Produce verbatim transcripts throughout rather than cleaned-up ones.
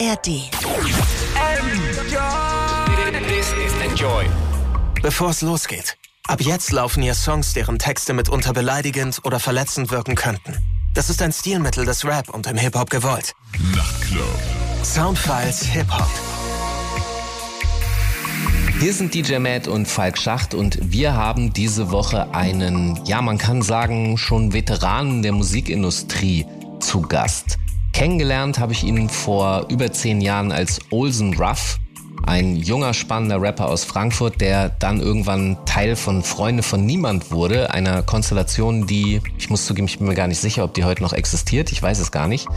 R D. This is Enjoy. Bevor es losgeht, ab jetzt laufen hier Songs, deren Texte mitunter beleidigend oder verletzend wirken könnten. Das ist ein Stilmittel des Rap und im Hip-Hop gewollt. Nachtclub. Soundfiles Hip-Hop. Hier sind D J Matt und Falk Schacht und wir haben diese Woche einen, ja man kann sagen, schon Veteranen der Musikindustrie zu Gast. Kennengelernt habe ich ihn vor über zehn Jahren als Olsen Ruff, ein junger, spannender Rapper aus Frankfurt, der dann irgendwann Teil von Freunde von Niemand wurde, einer Konstellation, die, ich muss zugeben, ich bin mir gar nicht sicher, ob die heute noch existiert, ich weiß es gar nicht,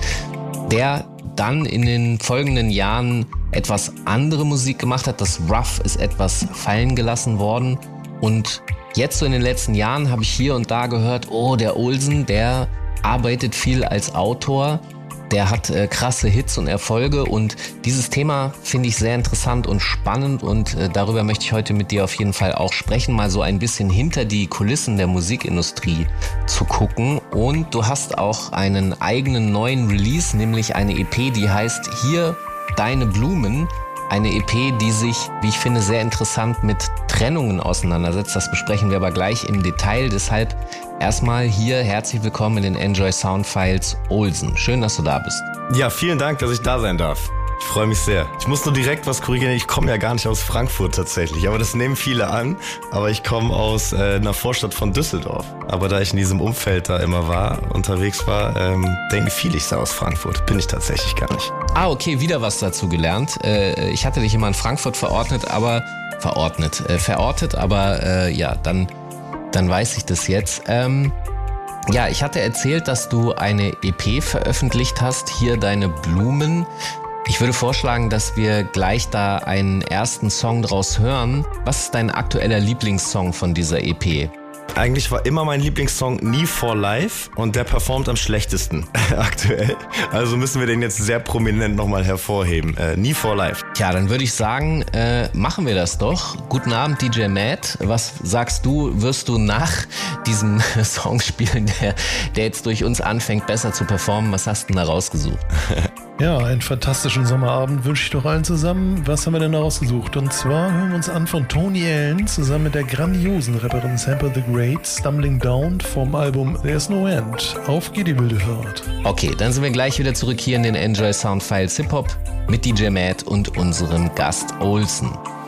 der dann in den folgenden Jahren etwas andere Musik gemacht hat. Das Ruff ist etwas fallen gelassen worden und jetzt so in den letzten Jahren habe ich hier und da gehört, oh, der Olsen, der arbeitet viel als Autor. Der hat äh, krasse Hits und Erfolge und dieses Thema finde ich sehr interessant und spannend und äh, darüber möchte ich heute mit dir auf jeden Fall auch sprechen, mal so ein bisschen hinter die Kulissen der Musikindustrie zu gucken. Und du hast auch einen eigenen neuen Release, nämlich eine E P, die heißt Hier Deine Blumen. Eine E P, die sich, wie ich finde, sehr interessant mit Trennungen auseinandersetzt. Das besprechen wir aber gleich im Detail. Deshalb erstmal hier herzlich willkommen in den Enjoy Soundfiles Olsen. Schön, dass du da bist. Ja, vielen Dank, dass ich da sein darf. Ich freue mich sehr. Ich muss nur direkt was korrigieren. Ich komme ja gar nicht aus Frankfurt tatsächlich, aber das nehmen viele an. Aber ich komme aus äh, einer Vorstadt von Düsseldorf. Aber da ich in diesem Umfeld da immer war, unterwegs war, ähm, denken viele, ich sei aus Frankfurt. Bin ich tatsächlich gar nicht. Ah, okay, wieder was dazu gelernt. Äh, ich hatte dich immer in Frankfurt verordnet, aber verordnet, äh, verortet, aber äh, ja, dann, dann weiß ich das jetzt. Ähm, ja, ich hatte erzählt, dass du eine E P veröffentlicht hast, Hier Deine Blumen. Ich würde vorschlagen, dass wir gleich da einen ersten Song draus hören. Was ist dein aktueller Lieblingssong von dieser E P? Eigentlich war immer mein Lieblingssong Nie for Life und der performt am schlechtesten aktuell. Also müssen wir den jetzt sehr prominent nochmal hervorheben. Äh, Nie for Life. Tja, dann würde ich sagen, äh, machen wir das doch. Guten Abend, D J Matt. Was sagst du, wirst du nach diesem Song spielen, der, der jetzt durch uns anfängt, besser zu performen? Was hast du denn da rausgesucht? Ja, einen fantastischen Sommerabend wünsche ich doch allen zusammen. Was haben wir denn da rausgesucht? Und zwar hören wir uns an von Tony Allen zusammen mit der grandiosen Rapperin Sample the Great, Stumbling Down vom Album There's No End. Auf geht die wilde Fahrt. Okay, dann sind wir gleich wieder zurück hier in den Enjoy Soundfiles Hip-Hop mit D J Matt und unserem Gast Olsen.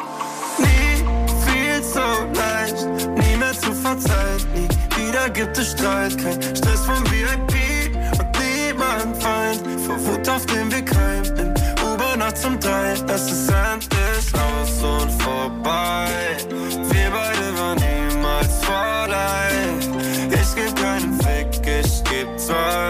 Nie viel so leicht, nie mehr zu verzeihen, nie wieder gibt es Streit, kein Stress vom V I P und niemand Feind, vor Wut auf dem Weg heim, in U-Bahn-Nacht zum drei, es ist endlich aus und vorbei, wir beide waren niemals vor live, ich geb keinen Fick, ich geb zwei,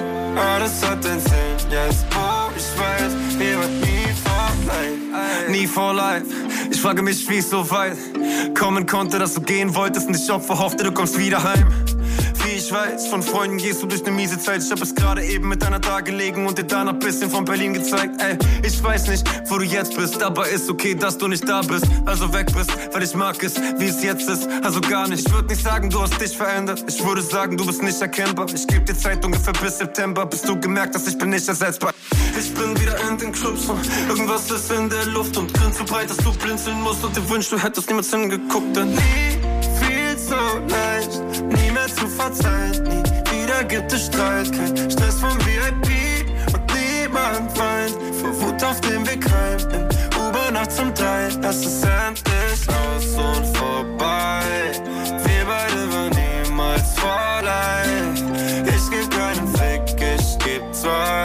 alles hat den Sinn, jetzt wo ich weiß, wir waren nie vor life, nie vor life. Ich frage mich, wie es so weit kommen konnte, dass du gehen wolltest und ich Opfer hoffte, du kommst wieder heim. Wie ich weiß, von Freunden gehst du durch eine miese Zeit. Ich hab es gerade eben mit deiner da gelegen und dir danach ein bisschen von Berlin gezeigt. Ey, ich weiß nicht, wo du jetzt bist, aber ist okay, dass du nicht da bist. Also weg bist, weil ich mag es, wie es jetzt ist. Also gar nicht, ich würde nicht sagen, du hast dich verändert. Ich würde sagen, du bist nicht erkennbar. Ich geb dir Zeit ungefähr bis September, bis du gemerkt hast, ich bin nicht ersetzbar. Ich bin wieder in den Clubs und irgendwas ist in der Luft und grinst so breit, dass du blinzeln musst und dir wünschst, du hättest niemals hingeguckt. Denn nie viel so leicht, nie mehr zu verzeihen, nie wieder gibt es Streit, kein Stress vom V I P und niemand Feind, vor Wut auf dem Weg heim, in U-Bahn-Nacht zum drei, es ist endlich aus und vorbei, wir beide waren niemals vor life, ich geb keinen Fick, ich geb zwei,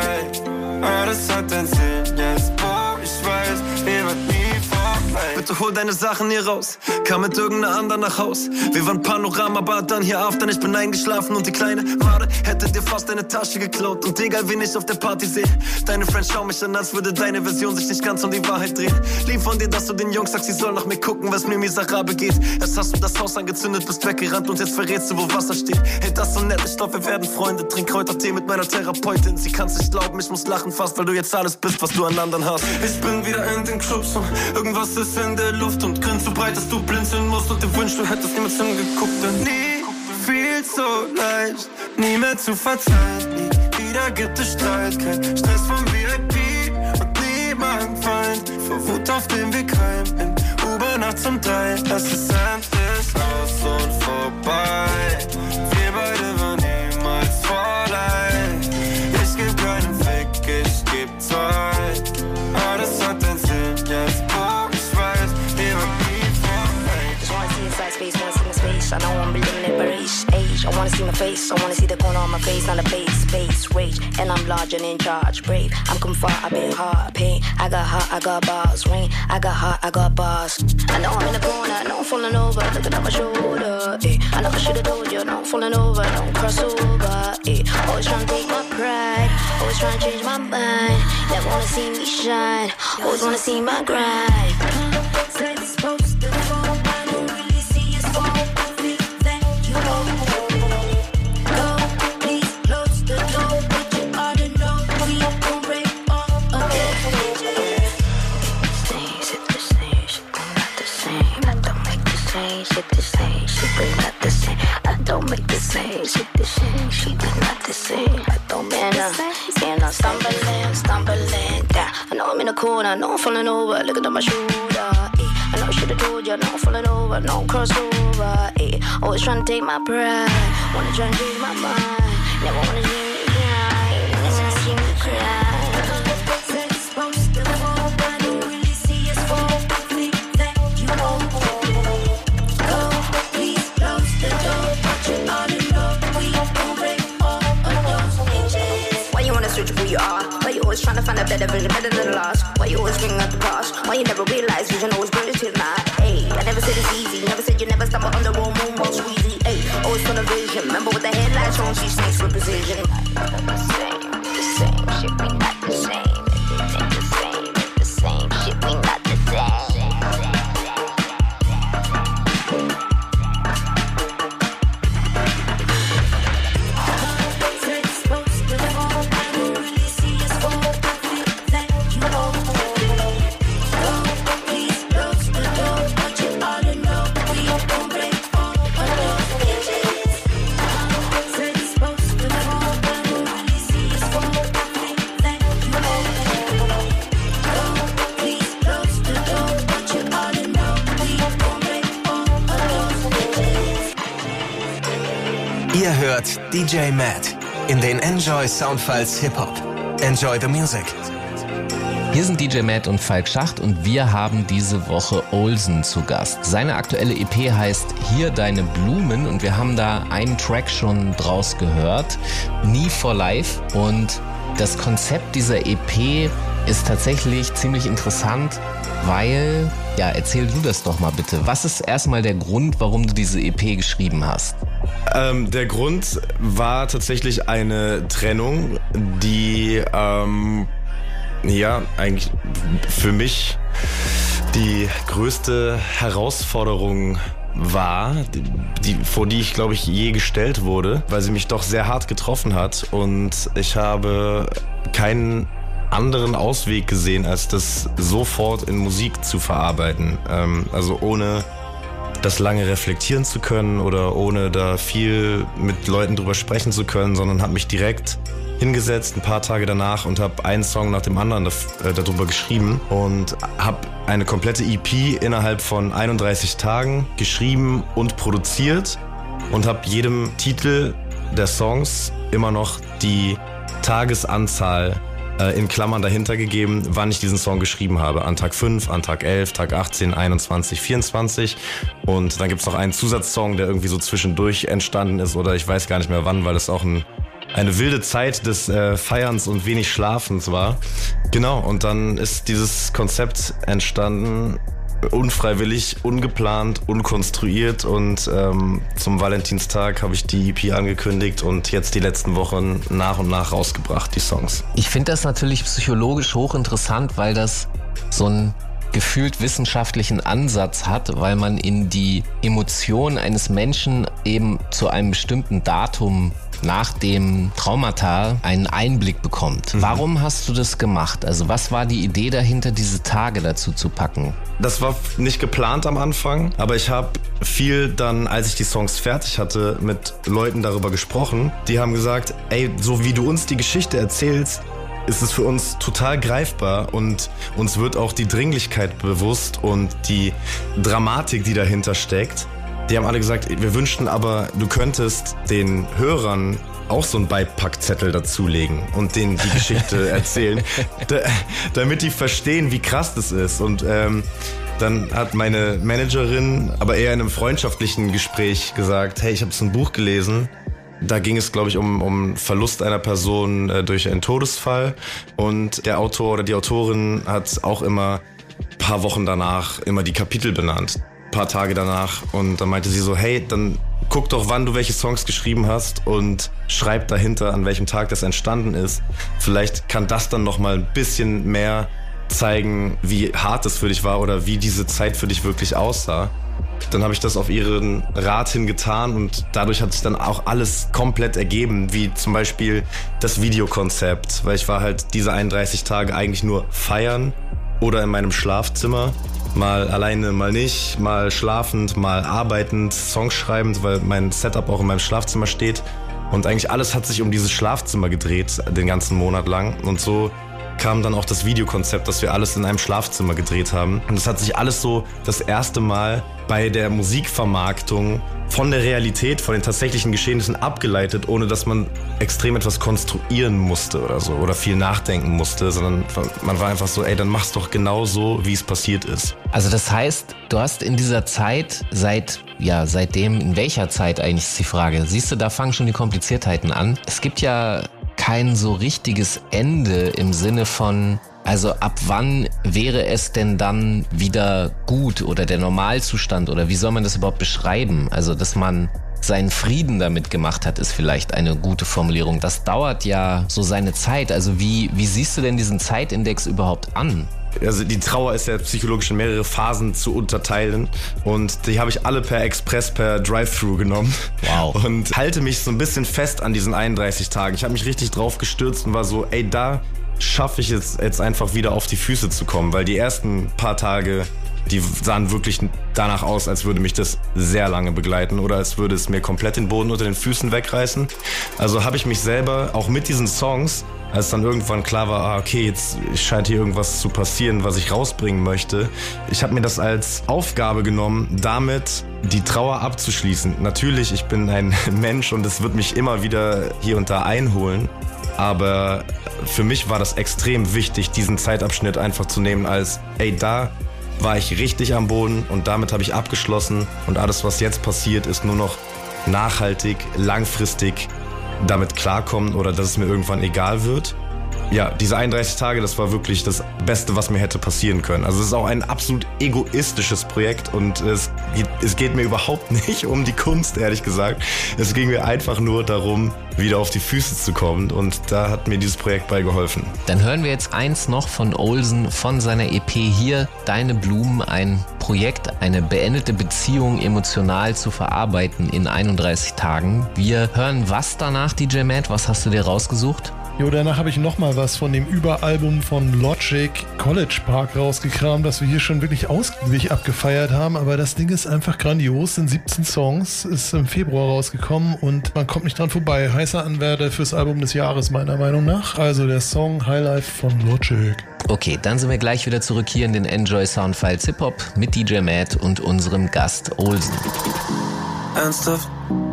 alles hat einen Sinn, jetzt wo ich weiß, wir waren nie vor life. Bitte hol deine Sachen hier raus, kam mit irgendeiner anderen nach Haus. Wir waren Panorama, aber dann hier after. Ich bin eingeschlafen und die kleine Made hätte dir fast deine Tasche geklaut. Und egal wen ich auf der Party sehe, deine Friends schauen mich an, als würde deine Version sich nicht ganz um die Wahrheit drehen. Lieb von dir, dass du den Jungs sagst, sie sollen nach mir gucken, was mir miserabel geht. Erst hast du das Haus angezündet, bist weggerannt und jetzt verrätst du, wo Wasser steht. Hey, das ist so nett, ich glaub, wir werden Freunde. Trink Kräutertee mit meiner Therapeutin. Sie kann's nicht glauben, ich muss lachen fast, weil du jetzt alles bist, was du an anderen hast. Ich bin wieder in den Clubs und irgendwas ist in der Luft und grinst so breit, dass du blinzeln musst und dir wünschst, du hättest niemals hingeguckt. Denn nie viel so leicht, nie mehr zu verzeihen, nie wieder gibt es Streit, kein Stress vom V I P und nie niemand Feind. Vor Wut auf dem Weg heim, in Uber nachts um drei. Es ist endlich aus und vorbei. Wir beide waren niemals vorleid. Ich geb keinen Fick, ich geb Zeit. Alles hat den Sinn, jetzt wo ich weiß, wir waren nie vorleid. Just wanna see inside space, wanna see my space. I know I'm living in Paris age. I wanna see my face, I wanna see the corner on my face. Not a base, space, rage, and I'm large and in charge. Brave, I'm come far, I've been hard, pain. I got hot, I got bars, rain. I got hot, I got bars. I know I'm in the corner, I know I'm falling over. Looking at my shoulder, eh. I know I should've told you, no I'm falling over, don't cross over, eh. Always trying to take my pride, always trying to change my mind. Never wanna see me shine, always wanna see my grind. Said it's supposed to fall, I don't really see it's fall. Shit the same, shit is not the same. I don't make the same, shit the same, shit is not the same. I don't man up, and I'm stumbling, stumbling down. I know I'm in the corner, I know I'm falling over. Looking at my shoulder, eh. I know I should've told you, I know I'm falling over, no crossover, eh. Always trying to take my pride, wanna try and change my mind. Never wanna see me cry, never wanna see me cry. Said it's supposed to fall, I don't really see it's fall. That you know. Search who you are. Why you always trying to find a better vision, better than the last? Why you always bringing up the past? Why you never realize vision always brings till night? Ayy, I never said it's easy. Never said you never stumble on the wrong moon, most squeezy. Ayy, always full of vision. Remember with the headlights on, she snakes with precision. The same, the same shit, we not the same. It ain't the same, it's the same shit, we not the same. Ihr hört D J Matt in den Enjoy Soundfiles Hip-Hop. Enjoy the music. Hier sind D J Matt und Falk Schacht und wir haben diese Woche Olsen zu Gast. Seine aktuelle E P heißt Hier deine Blumen und wir haben da einen Track schon draus gehört, Nie for Life. Und das Konzept dieser E P ist tatsächlich ziemlich interessant, weil, ja, erzähl du das doch mal bitte. Was ist erstmal der Grund, warum du diese E P geschrieben hast? Ähm, der Grund war tatsächlich eine Trennung, die ähm, ja eigentlich für mich die größte Herausforderung war, die, die, vor die ich, glaube ich, je gestellt wurde, weil sie mich doch sehr hart getroffen hat und ich habe keinen anderen Ausweg gesehen, als das sofort in Musik zu verarbeiten. Ähm, also ohne das lange reflektieren zu können oder ohne da viel mit Leuten drüber sprechen zu können, sondern habe mich direkt hingesetzt, ein paar Tage danach und habe einen Song nach dem anderen darüber geschrieben und habe eine komplette E P innerhalb von einunddreißig Tagen geschrieben und produziert und habe jedem Titel der Songs immer noch die Tagesanzahl in Klammern dahinter gegeben, wann ich diesen Song geschrieben habe. An Tag fünf, an Tag elf, Tag achtzehn, einundzwanzig, vierundzwanzig. Und dann gibt's noch einen Zusatzsong, der irgendwie so zwischendurch entstanden ist oder ich weiß gar nicht mehr wann, weil es auch ein, eine wilde Zeit des äh, Feierns und wenig Schlafens war. Genau, und dann ist dieses Konzept entstanden, unfreiwillig, ungeplant, unkonstruiert und ähm, zum Valentinstag habe ich die E P angekündigt und jetzt die letzten Wochen nach und nach rausgebracht, die Songs. Ich finde das natürlich psychologisch hochinteressant, weil das so einen gefühlt wissenschaftlichen Ansatz hat, weil man in die Emotionen eines Menschen eben zu einem bestimmten Datum nach dem Traumata einen Einblick bekommt. Mhm. Warum hast du das gemacht? Also was war die Idee dahinter, diese Tage dazu zu packen? Das war nicht geplant am Anfang, aber ich habe viel dann, als ich die Songs fertig hatte, mit Leuten darüber gesprochen. Die haben gesagt, ey, so wie du uns die Geschichte erzählst, ist es für uns total greifbar und uns wird auch die Dringlichkeit bewusst und die Dramatik, die dahinter steckt. Die haben alle gesagt, wir wünschten aber, du könntest den Hörern auch so einen Beipackzettel dazulegen und denen die Geschichte erzählen, da, damit die verstehen, wie krass das ist. Und ähm, dann hat meine Managerin, aber eher in einem freundschaftlichen Gespräch gesagt, hey, ich habe so ein Buch gelesen. Da ging es, glaube ich, um, um Verlust einer Person äh, durch einen Todesfall. Und der Autor oder die Autorin hat auch immer ein paar Wochen danach immer die Kapitel benannt. Ein paar Tage danach. Und dann meinte sie so, hey, dann guck doch, wann du welche Songs geschrieben hast und schreib dahinter, an welchem Tag das entstanden ist. Vielleicht kann das dann noch mal ein bisschen mehr zeigen, wie hart es für dich war oder wie diese Zeit für dich wirklich aussah. Dann habe ich das auf ihren Rat hin getan und dadurch hat sich dann auch alles komplett ergeben, wie zum Beispiel das Videokonzept, weil ich war halt diese einunddreißig Tage eigentlich nur feiern oder in meinem Schlafzimmer, mal alleine, mal nicht, mal schlafend, mal arbeitend, Songs schreibend, weil mein Setup auch in meinem Schlafzimmer steht und eigentlich alles hat sich um dieses Schlafzimmer gedreht, den ganzen Monat lang und so kam dann auch das Videokonzept, dass wir alles in einem Schlafzimmer gedreht haben. Und das hat sich alles so das erste Mal bei der Musikvermarktung von der Realität, von den tatsächlichen Geschehnissen abgeleitet, ohne dass man extrem etwas konstruieren musste oder so oder viel nachdenken musste, sondern man war einfach so, ey, dann mach's doch genau so, wie es passiert ist. Also das heißt, du hast in dieser Zeit, seit, ja, seitdem, in welcher Zeit eigentlich ist die Frage? Siehst du, da fangen schon die Kompliziertheiten an. Es gibt ja kein so richtiges Ende im Sinne von, also ab wann wäre es denn dann wieder gut oder der Normalzustand oder wie soll man das überhaupt beschreiben? Also, dass man seinen Frieden damit gemacht hat, ist vielleicht eine gute Formulierung. Das dauert ja so seine Zeit. Also wie, wie siehst du denn diesen Zeitindex überhaupt an? Also die Trauer ist ja psychologisch in mehrere Phasen zu unterteilen und die habe ich alle per Express, per Drive-Thru genommen. Wow. Und halte mich so ein bisschen fest an diesen einunddreißig Tagen. Ich habe mich richtig drauf gestürzt und war so, ey, da schaffe ich es jetzt einfach wieder auf die Füße zu kommen, weil die ersten paar Tage, die sahen wirklich danach aus, als würde mich das sehr lange begleiten oder als würde es mir komplett den Boden unter den Füßen wegreißen. Also habe ich mich selber auch mit diesen Songs, als dann irgendwann klar war, ah, okay, jetzt scheint hier irgendwas zu passieren, was ich rausbringen möchte. Ich habe mir das als Aufgabe genommen, damit die Trauer abzuschließen. Natürlich, ich bin ein Mensch und es wird mich immer wieder hier und da einholen. Aber für mich war das extrem wichtig, diesen Zeitabschnitt einfach zu nehmen als, ey, da war ich richtig am Boden und damit habe ich abgeschlossen und alles, was jetzt passiert, ist nur noch nachhaltig, langfristig damit klarkommen oder dass es mir irgendwann egal wird. Ja, diese einunddreißig Tage, das war wirklich das Beste, was mir hätte passieren können. Also es ist auch ein absolut egoistisches Projekt und es geht, es geht mir überhaupt nicht um die Kunst, ehrlich gesagt. Es ging mir einfach nur darum, wieder auf die Füße zu kommen und da hat mir dieses Projekt bei geholfen. Dann hören wir jetzt eins noch von Olsen von seiner E P hier, Deine Blumen, ein Projekt, eine beendete Beziehung emotional zu verarbeiten in einunddreißig Tagen. Wir hören was danach, D J Matt? Was hast du dir rausgesucht? Jo, danach habe ich nochmal was von dem Überalbum von Logic, College Park, rausgekramt, das wir hier schon wirklich ausgiebig abgefeiert haben. Aber das Ding ist einfach grandios, sind siebzehn Songs, ist im Februar rausgekommen und man kommt nicht dran vorbei. Heißer Anwärter fürs Album des Jahres meiner Meinung nach. Also der Song Highlife von Logic. Okay, dann sind wir gleich wieder zurück hier in den Enjoy Soundfiles Hip-Hop mit D J Matt und unserem Gast Olsen. Ernsthaft?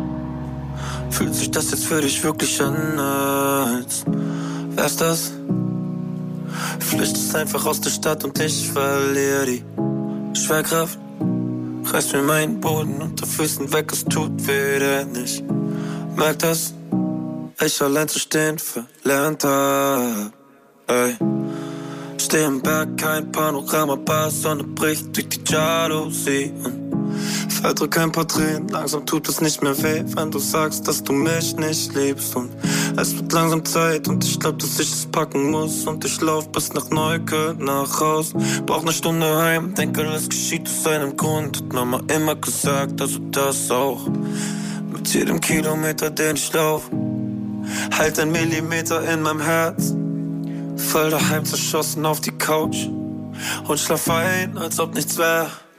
Fühlt sich das jetzt für dich wirklich an, als wär's das? Flüchtest einfach aus der Stadt und ich verliere die Schwerkraft. Reißt mir meinen Boden unter Füßen weg, es tut weh, denn ich merk das, ich allein zu stehen verlernt hab. Ey. Steh im Berg, kein Panorama-Bar, Sonne bricht durch die Jalousie und fällt drück ein paar Tränen, langsam tut es nicht mehr weh, wenn du sagst, dass du mich nicht liebst. Und es wird langsam Zeit und ich glaub, dass ich es packen muss. Und ich lauf bis nach Neukölln nach Haus, brauch ne Stunde heim, denke, das geschieht aus einem Grund. Hat Mama immer gesagt, also das auch. Mit jedem Kilometer, den ich lauf, halt ein Millimeter in meinem Herz. Fall daheim zerschossen auf die Couch und schlaf ein, als ob nichts wär.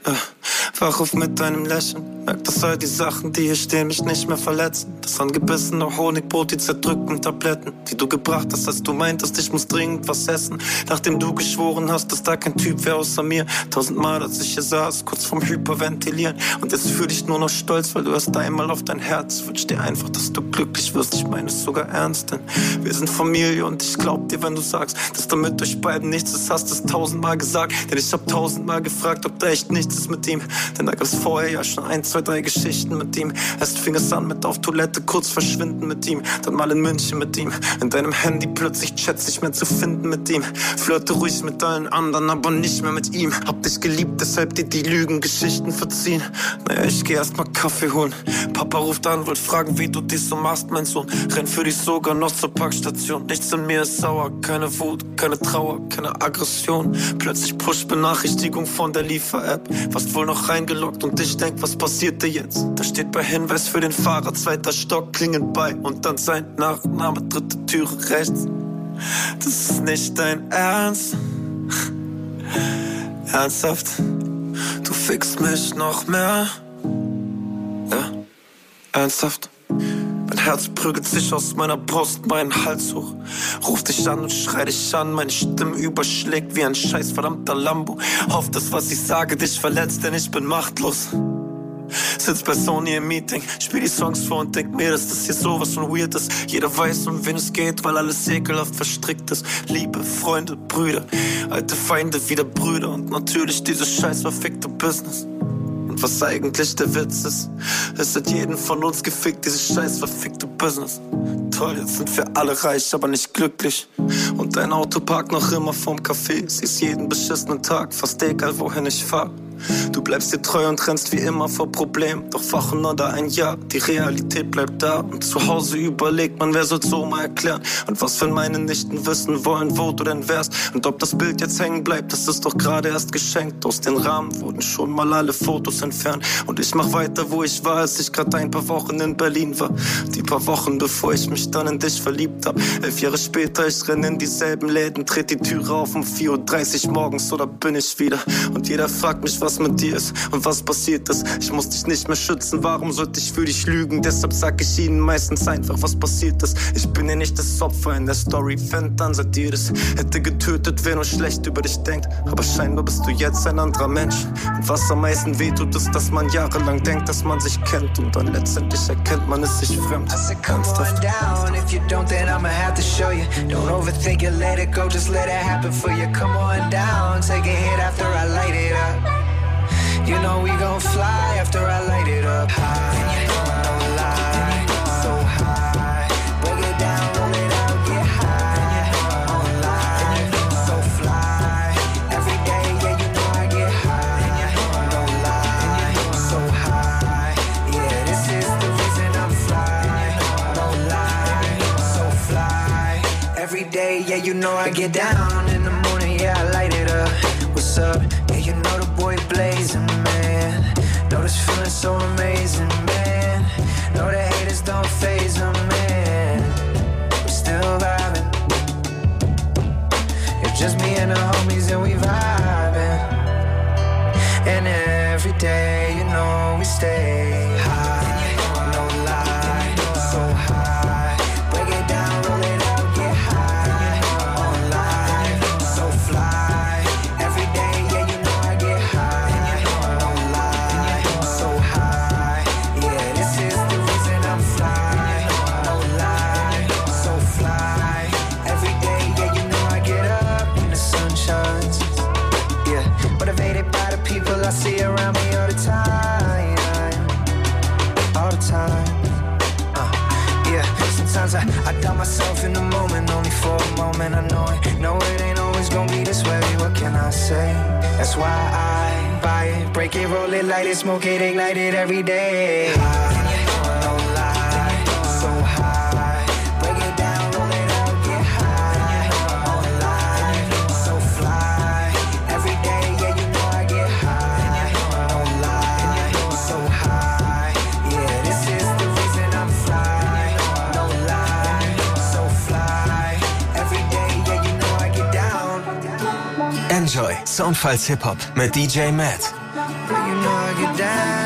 Äh, wach auf mit deinem Lächeln. Merk, dass all die Sachen, die hier stehen, mich nicht mehr verletzen. Das angebissene Honigbrot, die zerdrückten Tabletten, die du gebracht hast, als du meintest, ich muss dringend was essen. Nachdem du geschworen hast, dass da kein Typ wäre außer mir. Tausendmal, als ich hier saß, kurz vorm Hyperventilieren. Und jetzt fühl dich nur noch stolz, weil du erst einmal auf dein Herz. Wünsch dir einfach, dass du glücklich wirst, ich meine es sogar ernst. Denn wir sind Familie und ich glaub dir, wenn du sagst, dass da mit euch beiden nichts ist, hast es tausendmal gesagt. Denn ich hab tausendmal gefragt, ob da echt nichts ist mit ihm. Denn da gab's vorher ja schon ein, zwei, drei Geschichten mit ihm. Erst fing es an mit auf Toilette, kurz verschwinden mit ihm. Dann mal in München mit ihm. In deinem Handy plötzlich Chats nicht mehr zu finden mit ihm. Flirte ruhig mit allen anderen, aber nicht mehr mit ihm. Hab dich geliebt, deshalb dir die Lügengeschichten verziehen. Naja, ich geh erst mal Kaffee holen. Papa ruft an, wollt fragen, wie du dies so machst, mein Sohn. Renn für dich sogar noch zur Parkstation. Nichts in mir ist sauer, keine Wut, keine Trauer, keine Aggression. Plötzlich Push-Benachrichtigung von der Liefer-App. Warst wohl noch reingeloggt und ich denk, was passierte jetzt? Da steht bei Hinweis für den Fahrer, zweiter Stock, klingelt bei und dann sein Nachname, dritte Türe rechts. Das ist nicht dein Ernst. Ernsthaft? Du fickst mich noch mehr? Ja, ernsthaft? Mein Herz prügelt sich aus meiner Brust, meinen Hals hoch. Ruf dich an und schrei dich an, meine Stimme überschlägt wie ein scheiß verdammter Lambo. Hoff, dass was ich sage dich verletzt, denn ich bin machtlos. Sitz bei Sony im Meeting, spiel die Songs vor und denk mir, dass das hier sowas von weird ist. Jeder weiß, um wen es geht, weil alles ekelhaft verstrickt ist. Liebe, Freunde, Brüder, alte Feinde, wieder Brüder. Und natürlich dieses scheiß verfickte Business. Und was eigentlich der Witz ist, es hat jeden von uns gefickt, dieses scheiß verfickte Business. Toll, jetzt sind wir alle reich, aber nicht glücklich. Und dein Auto parkt noch immer vorm Café. Siehst jeden beschissenen Tag, fast egal wohin ich fahr. Du bleibst dir treu und rennst wie immer vor Problemen. Doch Wochen oder ein Jahr, die Realität bleibt da. Und zu Hause überlegt man, wer soll's so mal erklären. Und was, wenn meine Nichten wissen wollen, wo du denn wärst. Und ob das Bild jetzt hängen bleibt, das ist doch gerade erst geschenkt. Aus den Rahmen wurden schon mal alle Fotos entfernt. Und ich mach weiter, wo ich war, als ich grad ein paar Wochen in Berlin war. Die paar Wochen, bevor ich mich dann in dich verliebt hab. Elf Jahre später, ich renn in dieselben Läden, tritt die Türe auf um vier Uhr dreißig morgens, oder bin ich wieder. Und jeder fragt mich, was mit dir ist und was passiert ist. Ich muss dich nicht mehr schützen, warum sollte ich für dich lügen? Deshalb sag ich ihnen meistens einfach, was passiert ist. Ich bin ja nicht das Opfer in der Story, fängt an, seit ihr das hätte getötet, wer nur schlecht über dich denkt. Aber scheinbar bist du jetzt ein anderer Mensch. Und was am meisten wehtut, ist, dass man jahrelang denkt, dass man sich kennt und dann letztendlich erkennt man es sich fremd. I said, come on down, if you don't, then I'ma have to show you. Don't overthink it, let it go, just let it happen for you. Come on down, take a hit after I light it up. You know we gon' fly after I light it up. High, no lie, so high. Break it down, roll it out, get high. Online, so fly. Every day, yeah, you know I get high. No lie, so high. Yeah, this is the reason I'm fly. No lie, so fly. Every day, yeah, you know I get down in the morning, yeah, I light it up. What's up? Yeah, you know the boy blazing, man. Know this feeling so amazing, man. Know the haters don't faze them, man. We're still vibing. It's just me and the homies and we vibing. And every day, you know we stay high. No lie, so high. Break it down, roll it out, get high. Online, so fly. Every day, yeah, you know I get high. No lie, so high. Yeah, this is the reason I'm fly. No lie, so fly. Every day, yeah, you know I get up when the sun shines. Yeah, motivated by the people I see around me all the time. All the time. Uh, yeah, sometimes I, I doubt myself in the moment, only for a moment. I know it, know it ain't always gonna be this way. What can I say? That's why I buy it, break it, roll it, light it, smoke it, ignite it every day. High, no lie, so high. Break it down, roll it out, get high. Online, so fly. Every day, yeah, you know I get high. No lie, so high. Yeah, this is the reason I'm fly. No lie, so fly. Every day, yeah, you know I get down. Enjoy Soundfiles Hip-Hop mit D J Matt. girl, you know I get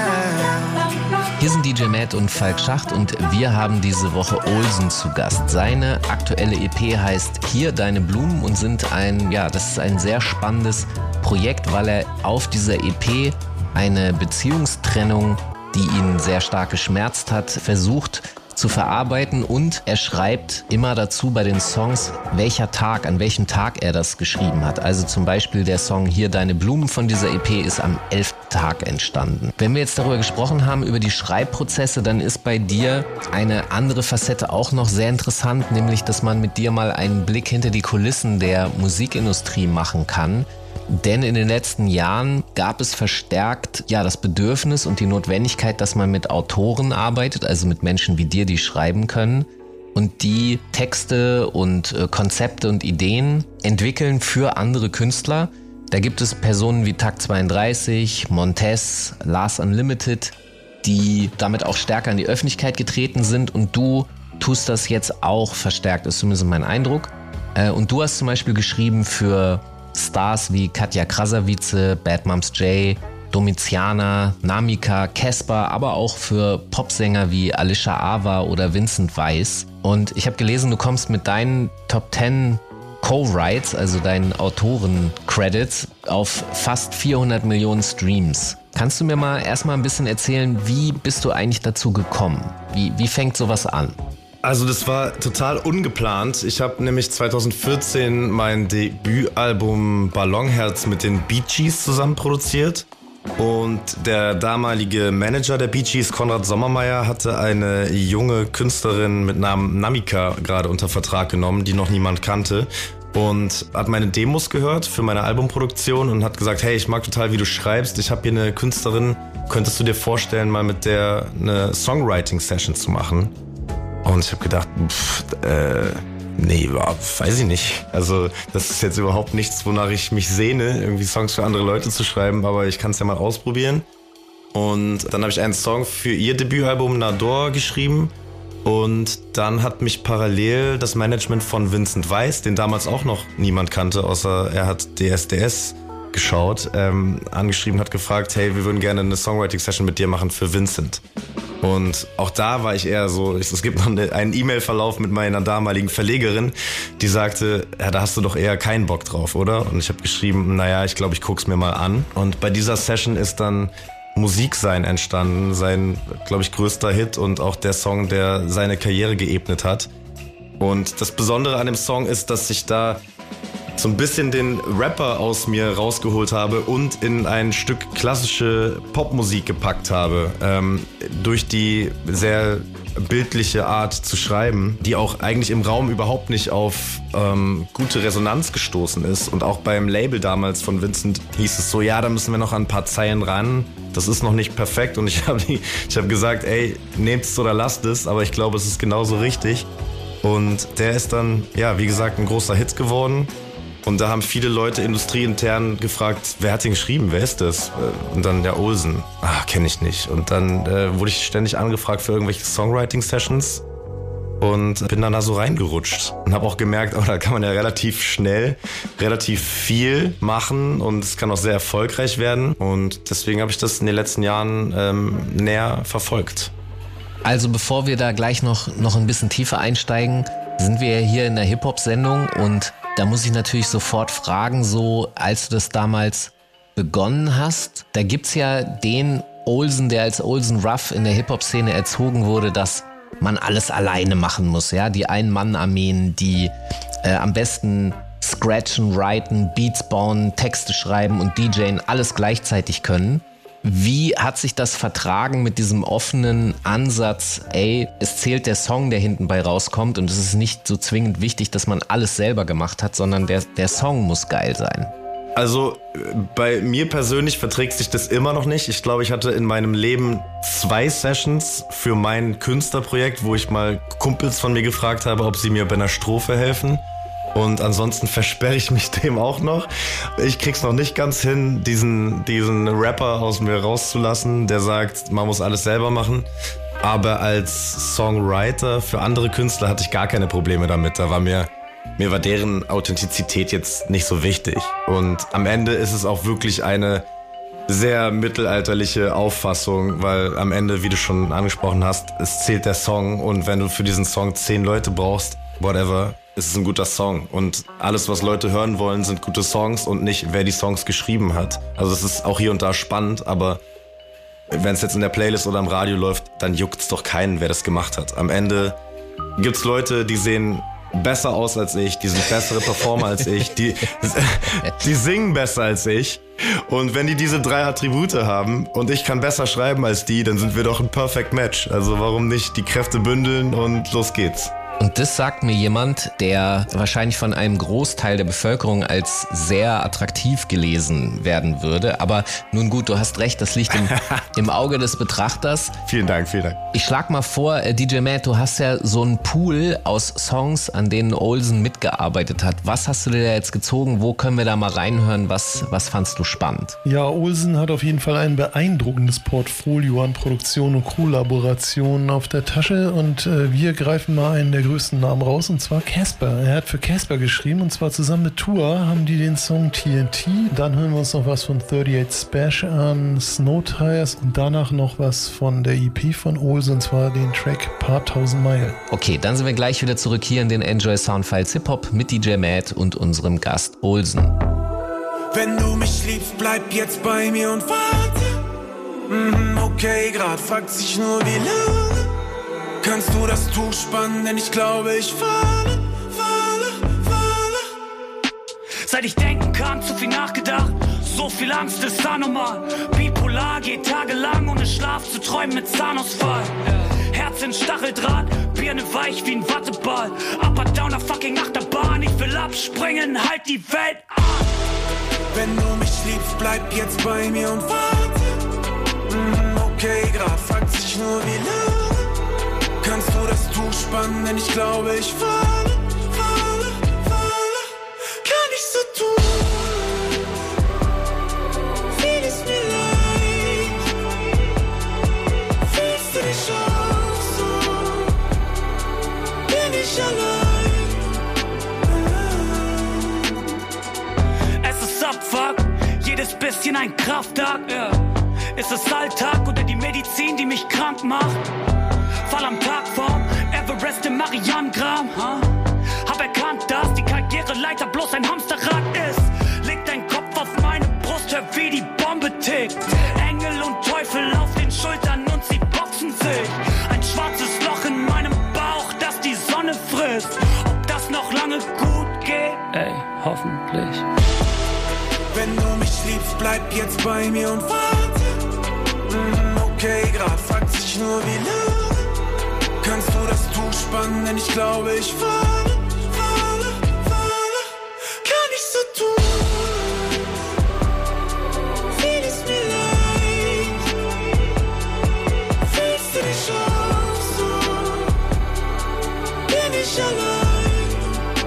down. Hier sind D J Matt und Falk Schacht und wir haben diese Woche Olsen zu Gast. Seine aktuelle E P heißt Hier deine Blumen und sind ein, ja, das ist ein sehr spannendes Projekt, weil er auf dieser E P eine Beziehungstrennung, die ihn sehr stark geschmerzt hat, versucht zu verarbeiten und er schreibt immer dazu bei den Songs, welcher Tag, an welchem Tag er das geschrieben hat. Also zum Beispiel der Song Hier deine Blumen von dieser E P ist am elften Tag entstanden. Wenn wir jetzt darüber gesprochen haben, über die Schreibprozesse, dann ist bei dir eine andere Facette auch noch sehr interessant, nämlich, dass man mit dir mal einen Blick hinter die Kulissen der Musikindustrie machen kann. Denn in den letzten Jahren gab es verstärkt ja das Bedürfnis und die Notwendigkeit, dass man mit Autoren arbeitet, also mit Menschen wie dir, die schreiben können und die Texte und äh, Konzepte und Ideen entwickeln für andere Künstler. Da gibt es Personen wie Takt zweiunddreißig, Montez, Lars Unlimited, die damit auch stärker in die Öffentlichkeit getreten sind und du tust das jetzt auch verstärkt, ist zumindest mein Eindruck. Äh, und du hast zum Beispiel geschrieben für Stars wie Katja Krasavice, Bad Moms J, Domitiana, Namika, Casper, aber auch für Popsänger wie Alicia Ava oder Vincent Weiss. Und ich habe gelesen, du kommst mit deinen Top zehn Co-Writes, also deinen Autoren-Credits, auf fast vierhundert Millionen Streams. Kannst du mir mal erstmal ein bisschen erzählen, wie bist du eigentlich dazu gekommen? Wie, wie fängt sowas an? Also das war total ungeplant. Ich habe nämlich zwanzig vierzehn mein Debütalbum Ballonherz mit den Bee Gees zusammen produziert. Und der damalige Manager der Bee Gees, Konrad Sommermeier, hatte eine junge Künstlerin mit Namen Namika gerade unter Vertrag genommen, die noch niemand kannte. Und hat meine Demos gehört für meine Albumproduktion und hat gesagt, hey, ich mag total, wie du schreibst. Ich habe hier eine Künstlerin, könntest du dir vorstellen, mal mit der eine Songwriting-Session zu machen? Und ich habe gedacht, pff, äh, nee, weiß ich nicht. Also das ist jetzt überhaupt nichts, wonach ich mich sehne, irgendwie Songs für andere Leute zu schreiben, aber ich kann es ja mal ausprobieren. Und dann habe ich einen Song für ihr Debütalbum Nador geschrieben und dann hat mich parallel das Management von Vincent Weiss, den damals auch noch niemand kannte, außer er hat D S D S geschaut, ähm, angeschrieben, hat gefragt, hey, wir würden gerne eine Songwriting-Session mit dir machen für Vincent. Und auch da war ich eher so, es gibt noch einen E-Mail-Verlauf mit meiner damaligen Verlegerin, die sagte, ja, da hast du doch eher keinen Bock drauf, oder? Und ich habe geschrieben, naja, ich glaube, ich guck's mir mal an. Und bei dieser Session ist dann Musik sein entstanden, sein, glaube ich, größter Hit und auch der Song, der seine Karriere geebnet hat. Und das Besondere an dem Song ist, dass ich da so ein bisschen den Rapper aus mir rausgeholt habe und in ein Stück klassische Popmusik gepackt habe. Ähm, durch die sehr bildliche Art zu schreiben, die auch eigentlich im Raum überhaupt nicht auf ähm, gute Resonanz gestoßen ist. Und auch beim Label damals von Vincent hieß es so, ja, da müssen wir noch an ein paar Zeilen ran. Das ist noch nicht perfekt. Und ich habe ich hab gesagt, ey, nehmt es oder lasst es, aber ich glaube, es ist genauso richtig. Und der ist dann, ja, wie gesagt, ein großer Hit geworden. Und da haben viele Leute industrieintern gefragt, wer hat den geschrieben, wer ist das? Und dann der Olsen. Ah, kenne ich nicht. Und dann äh, wurde ich ständig angefragt für irgendwelche Songwriting-Sessions und bin dann da so reingerutscht. Und habe auch gemerkt, oh, da kann man ja relativ schnell, relativ viel machen und es kann auch sehr erfolgreich werden. Und deswegen habe ich das in den letzten Jahren ähm, näher verfolgt. Also bevor wir da gleich noch, noch ein bisschen tiefer einsteigen, sind wir ja hier in der Hip-Hop-Sendung und da muss ich natürlich sofort fragen, so als du das damals begonnen hast, da gibt's ja den Olsen, der als Olsen Ruff in der Hip-Hop-Szene erzogen wurde, dass man alles alleine machen muss, ja, die Ein-Mann-Armeen, die äh, am besten scratchen, writen, Beats bauen, Texte schreiben und D Jen alles gleichzeitig können. Wie hat sich das vertragen mit diesem offenen Ansatz, ey, es zählt der Song, der hinten bei rauskommt und es ist nicht so zwingend wichtig, dass man alles selber gemacht hat, sondern der, der Song muss geil sein? Also bei mir persönlich verträgt sich das immer noch nicht. Ich glaube, ich hatte in meinem Leben zwei Sessions für mein Künstlerprojekt, wo ich mal Kumpels von mir gefragt habe, ob sie mir bei einer Strophe helfen. Und ansonsten versperre ich mich dem auch noch. Ich krieg's noch nicht ganz hin, diesen, diesen Rapper aus mir rauszulassen, der sagt, man muss alles selber machen. Aber als Songwriter für andere Künstler hatte ich gar keine Probleme damit. Da war mir, mir war deren Authentizität jetzt nicht so wichtig. Und am Ende ist es auch wirklich eine sehr mittelalterliche Auffassung, weil am Ende, wie du schon angesprochen hast, es zählt der Song und wenn du für diesen Song zehn Leute brauchst, whatever, ist es ein guter Song und alles, was Leute hören wollen, sind gute Songs und nicht, wer die Songs geschrieben hat. Also es ist auch hier und da spannend, aber wenn es jetzt in der Playlist oder im Radio läuft, dann juckt es doch keinen, wer das gemacht hat. Am Ende gibt's Leute, die sehen besser aus als ich, die sind bessere Performer als ich, die, die singen besser als ich. Und wenn die diese drei Attribute haben und ich kann besser schreiben als die, dann sind wir doch ein Perfect Match. Also warum nicht die Kräfte bündeln und los geht's. Und das sagt mir jemand, der wahrscheinlich von einem Großteil der Bevölkerung als sehr attraktiv gelesen werden würde. Aber nun gut, du hast recht, das liegt im, im Auge des Betrachters. Vielen Dank, vielen Dank. Ich schlag mal vor, D J Matt, du hast ja so einen Pool aus Songs, an denen Olsen mitgearbeitet hat. Was hast du dir da jetzt gezogen? Wo können wir da mal reinhören? Was, was fandst du spannend? Ja, Olsen hat auf jeden Fall ein beeindruckendes Portfolio an Produktionen und Kollaborationen auf der Tasche. Und äh, wir greifen mal einen der größten Namen raus, und zwar Casper. Er hat für Casper geschrieben, und zwar zusammen mit Tour haben die den Song T N T. Dann hören wir uns noch was von thirty-eight Spash an, Snow Tires, und danach noch was von der E P von Olsen, und zwar den Track Paar Tausend Meilen. Okay, dann sind wir gleich wieder zurück hier in den Enjoy Soundfiles Hip-Hop mit D J Matt und unserem Gast Olsen. Wenn du mich liebst, bleib jetzt bei mir und warte. Mhm, okay, grad fragt sich nur wie lange. Kannst du das Tuch spannen, denn ich glaube, ich falle, falle, falle. Seit ich denken kann, zu viel nachgedacht. So viel Angst ist anormal. Bipolar geht tagelang ohne Schlaf zu träumen mit Zahnausfall. Herz in Stacheldraht, Birne weich wie ein Watteball. Upper Downer fucking Achterbahn, ich will abspringen, halt die Welt an. Wenn du mich liebst, bleib jetzt bei mir und warte. Mhm, okay, grad fragt sich nur wie lange. Kannst du das Tuch spannen, denn ich glaube, ich falle, falle, falle. Kann ich so tun, viel ist mir leid. Fühlst du dich auch so, bin ich allein, allein. Es ist Abfuck, jedes bisschen ein Kraftakt, yeah. Ist es Alltag oder die Medizin, die mich krank macht? Fall am Tag vom Everest im Marianengraben, huh? Hab erkannt, dass die Karriereleiter bloß ein Hamsterrad ist. Leg dein Kopf auf meine Brust, hör wie die Bombe tickt. Engel und Teufel auf den Schultern und sie boxen sich. Ein schwarzes Loch in meinem Bauch, das die Sonne frisst. Ob das noch lange gut geht? Ey, hoffentlich. Wenn du mich liebst, bleib jetzt bei mir und warte. Mhm, okay, grad fragt sich nur wie lange. Kannst du das Tuch spannen, denn ich glaube, ich falle, falle, falle. Kann ich so tun, viel ist mir leid. Fühlst du dich auch so, bin ich allein,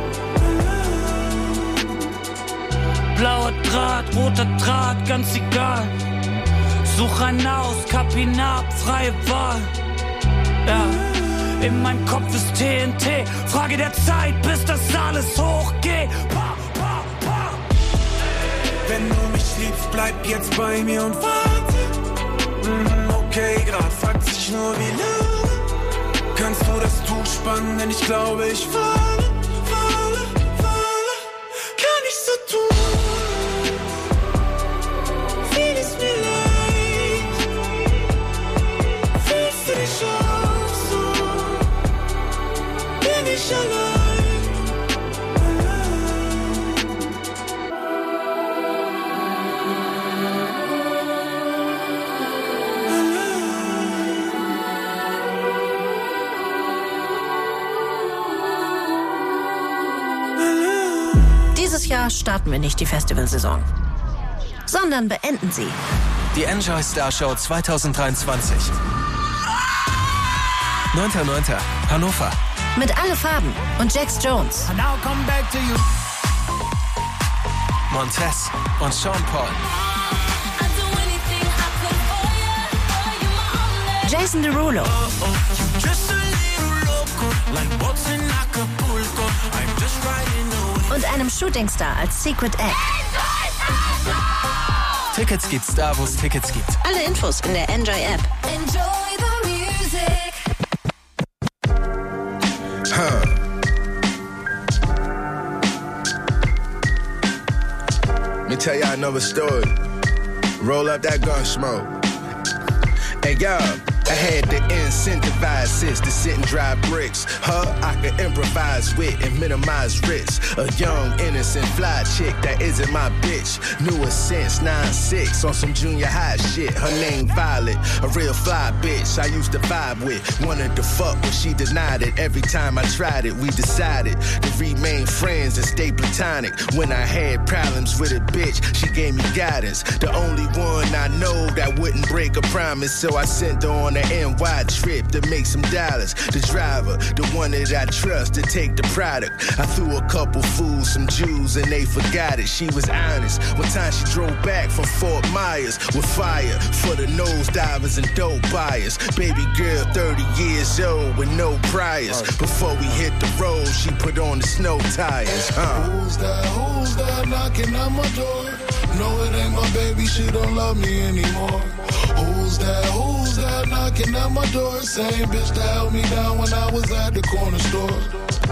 allein. Blauer Draht, roter Draht, ganz egal. Such einen aus, kapp ihn ab, freie Wahl. Ja. In meinem Kopf ist T N T, Frage der Zeit, bis das alles hochgeht. Pa, pa, pa. Wenn du mich liebst, bleib jetzt bei mir und warte. Mhm, okay, grad fragt sich nur wie lange. Kannst du das Tuch spannen, denn ich glaube, ich falle, falle, falle. Kann ich so tun, viel ist mir leid. Fühlst du dich auch so? Bin ich allein, allein. Dieses Jahr starten wir nicht die Festivalsaison, sondern beenden sie. Die Enjoy Star Show zwanzig dreiundzwanzig. neunter neunter Hannover. Mit Alle Farben und Jax Jones. Montez und Sean Paul. Jason Derulo. Und einem Shootingstar als Secret Act. Tickets gibt's da, wo es Tickets gibt. Alle Infos in der Enjoy App. Enjoy the music. Huh. Let me tell y'all another story. Roll up that gun smoke. Hey, y'all. I had to incentivize sis to sit and drive bricks. Her, I could improvise with and minimize risks. A young, innocent, fly chick that isn't my bitch. Knew her since nine six on some junior high shit. Her name Violet, a real fly bitch I used to vibe with. Wanted to fuck, but she denied it. Every time I tried it, we decided to remain friends and stay platonic. When I had problems with a bitch, she gave me guidance. The only one I know that wouldn't break a promise. So I sent her on a N Y trip to make some dollars. The driver, the one that I trust to take the product. I threw a couple fools some Jews and they forgot it. She was honest. One time she drove back from Fort Myers with fire for the nose divers and dope buyers. Baby girl, thirty years old with no priors. Before we hit the road, she put on the snow tires. Huh? Who's that? Who's that knocking on my door? No, it ain't my baby. She don't love me anymore. Who's that? Who's that knocking at my door? Same bitch that held me down when I was at the corner store.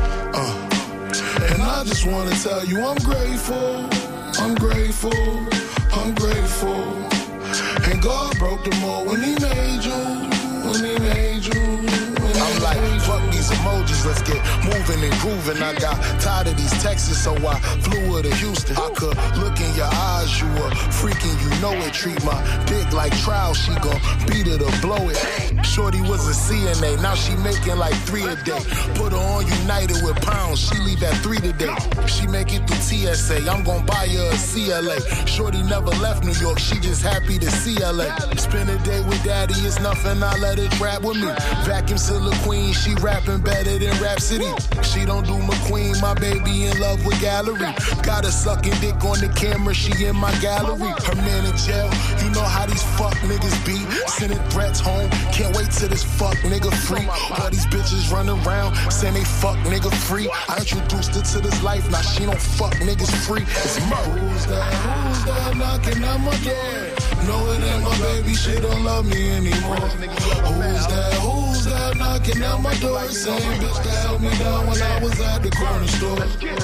Uh, and I just wanna tell you I'm grateful, I'm grateful, I'm grateful. And God broke the mold when he made you, when he made you. I'm like, fuck these emojis, let's get moving and grooving. I got tired of these texts, so I flew her to Houston. I could look in your eyes, you a freaking, you know it. Treat my dick like trial, she gon' beat it or blow it. Shorty was a C N A, now she making like three a day. Put her on United with pounds, she leave at three today. She make it through T S A, I'm gon' buy her a C L A. Shorty never left New York, she just happy to see L A. Spend a day with daddy, it's nothing, I let it rap with me. Vacuum seal the queen, she rapping better than Rhapsody. She don't do McQueen, my baby in love with gallery. Got her sucking dick on the camera, she in my gallery. Her man in jail, you know how these fuck niggas be. Sending threats home, can't wait till this fuck nigga free. All these bitches run around, saying they fuck nigga free. I introduced her to this life, now she don't fuck niggas free. It's murder. Who's that? Who's that knocking at my door? No, it ain't my baby, she don't love me anymore. Who's that? Who's that knocking at my door? Same bitch that held me down when I was at the corner store.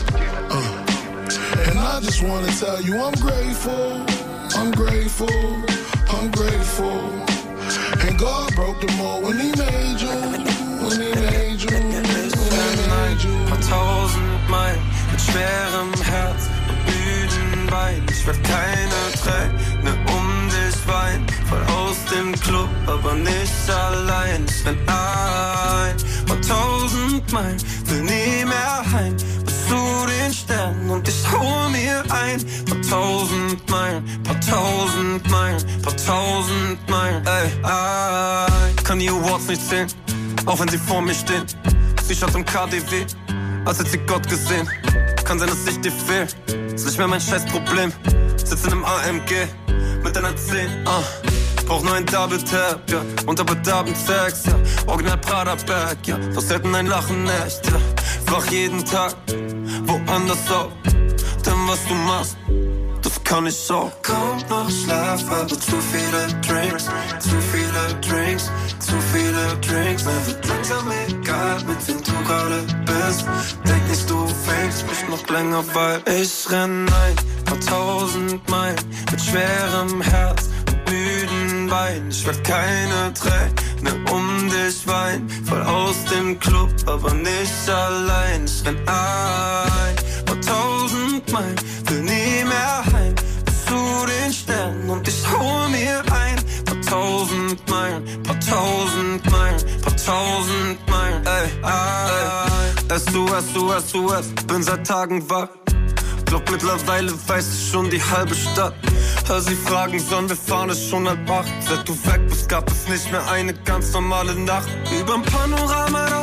Uh, and I just wanna tell you I'm grateful, I'm grateful, I'm grateful. And God broke the mold when he made you, when he made you, when he made you. Paar tausend Meilen mit schwerem Herz und müden Beinen. Ich werd keine Träne um dich weinen. Voll aus dem Club, aber nicht allein. Ich renn ein, paar tausend Meilen, will nie mehr heim. Bis zu den Sternen und ich hol mir ein. Paar tausend Meilen, paar tausend Meilen, paar tausend Meilen. Ey, ey, kann die Awards nicht zählen, auch wenn sie vor mir stehen. Sie schaut im K D W, als hätte sie Gott gesehen. Kann sein, dass ich dir fehl, ist nicht mehr mein Scheißproblem. Sitz in einem A M G mit einer zehn, ah. Brauch nur ein Double Tap, ja, und Abend Sex, ja. Original Prada Bag, ja, doch selten ein Lachen echt, ja. Wach jeden Tag, woanders auf, denn was du machst, das kann ich auch. Kommt noch Schlaf, aber zu viele Drinks, zu viele Drinks, zu viele Drinks. Mir wird langsam egal, mit wem du gerade bist. Denk nicht, du fakest mich noch länger, weil ich renn ein, paar tausend Meilen mit schwerem Herz und müden Beinen. Ich werd keine Träne um dich weinen. Voll aus dem Club, aber nicht allein. Ich renn ein, paar tausend Meilen, will nie mehr heim. Bis zu den Sternen und ich hol mir ein. Paar tausend Meilen, paar tausend Meilen, paar tausend Meilen. Ey, ey, S O S, O S, O S, bin seit Tagen wach. Glaub mittlerweile weiß ich schon die halbe Stadt. Hör sie fragen, sollen wir fahren, ist schon halb acht. Seit du weg bist, gab es nicht mehr eine ganz normale Nacht. Überm Panorama, da war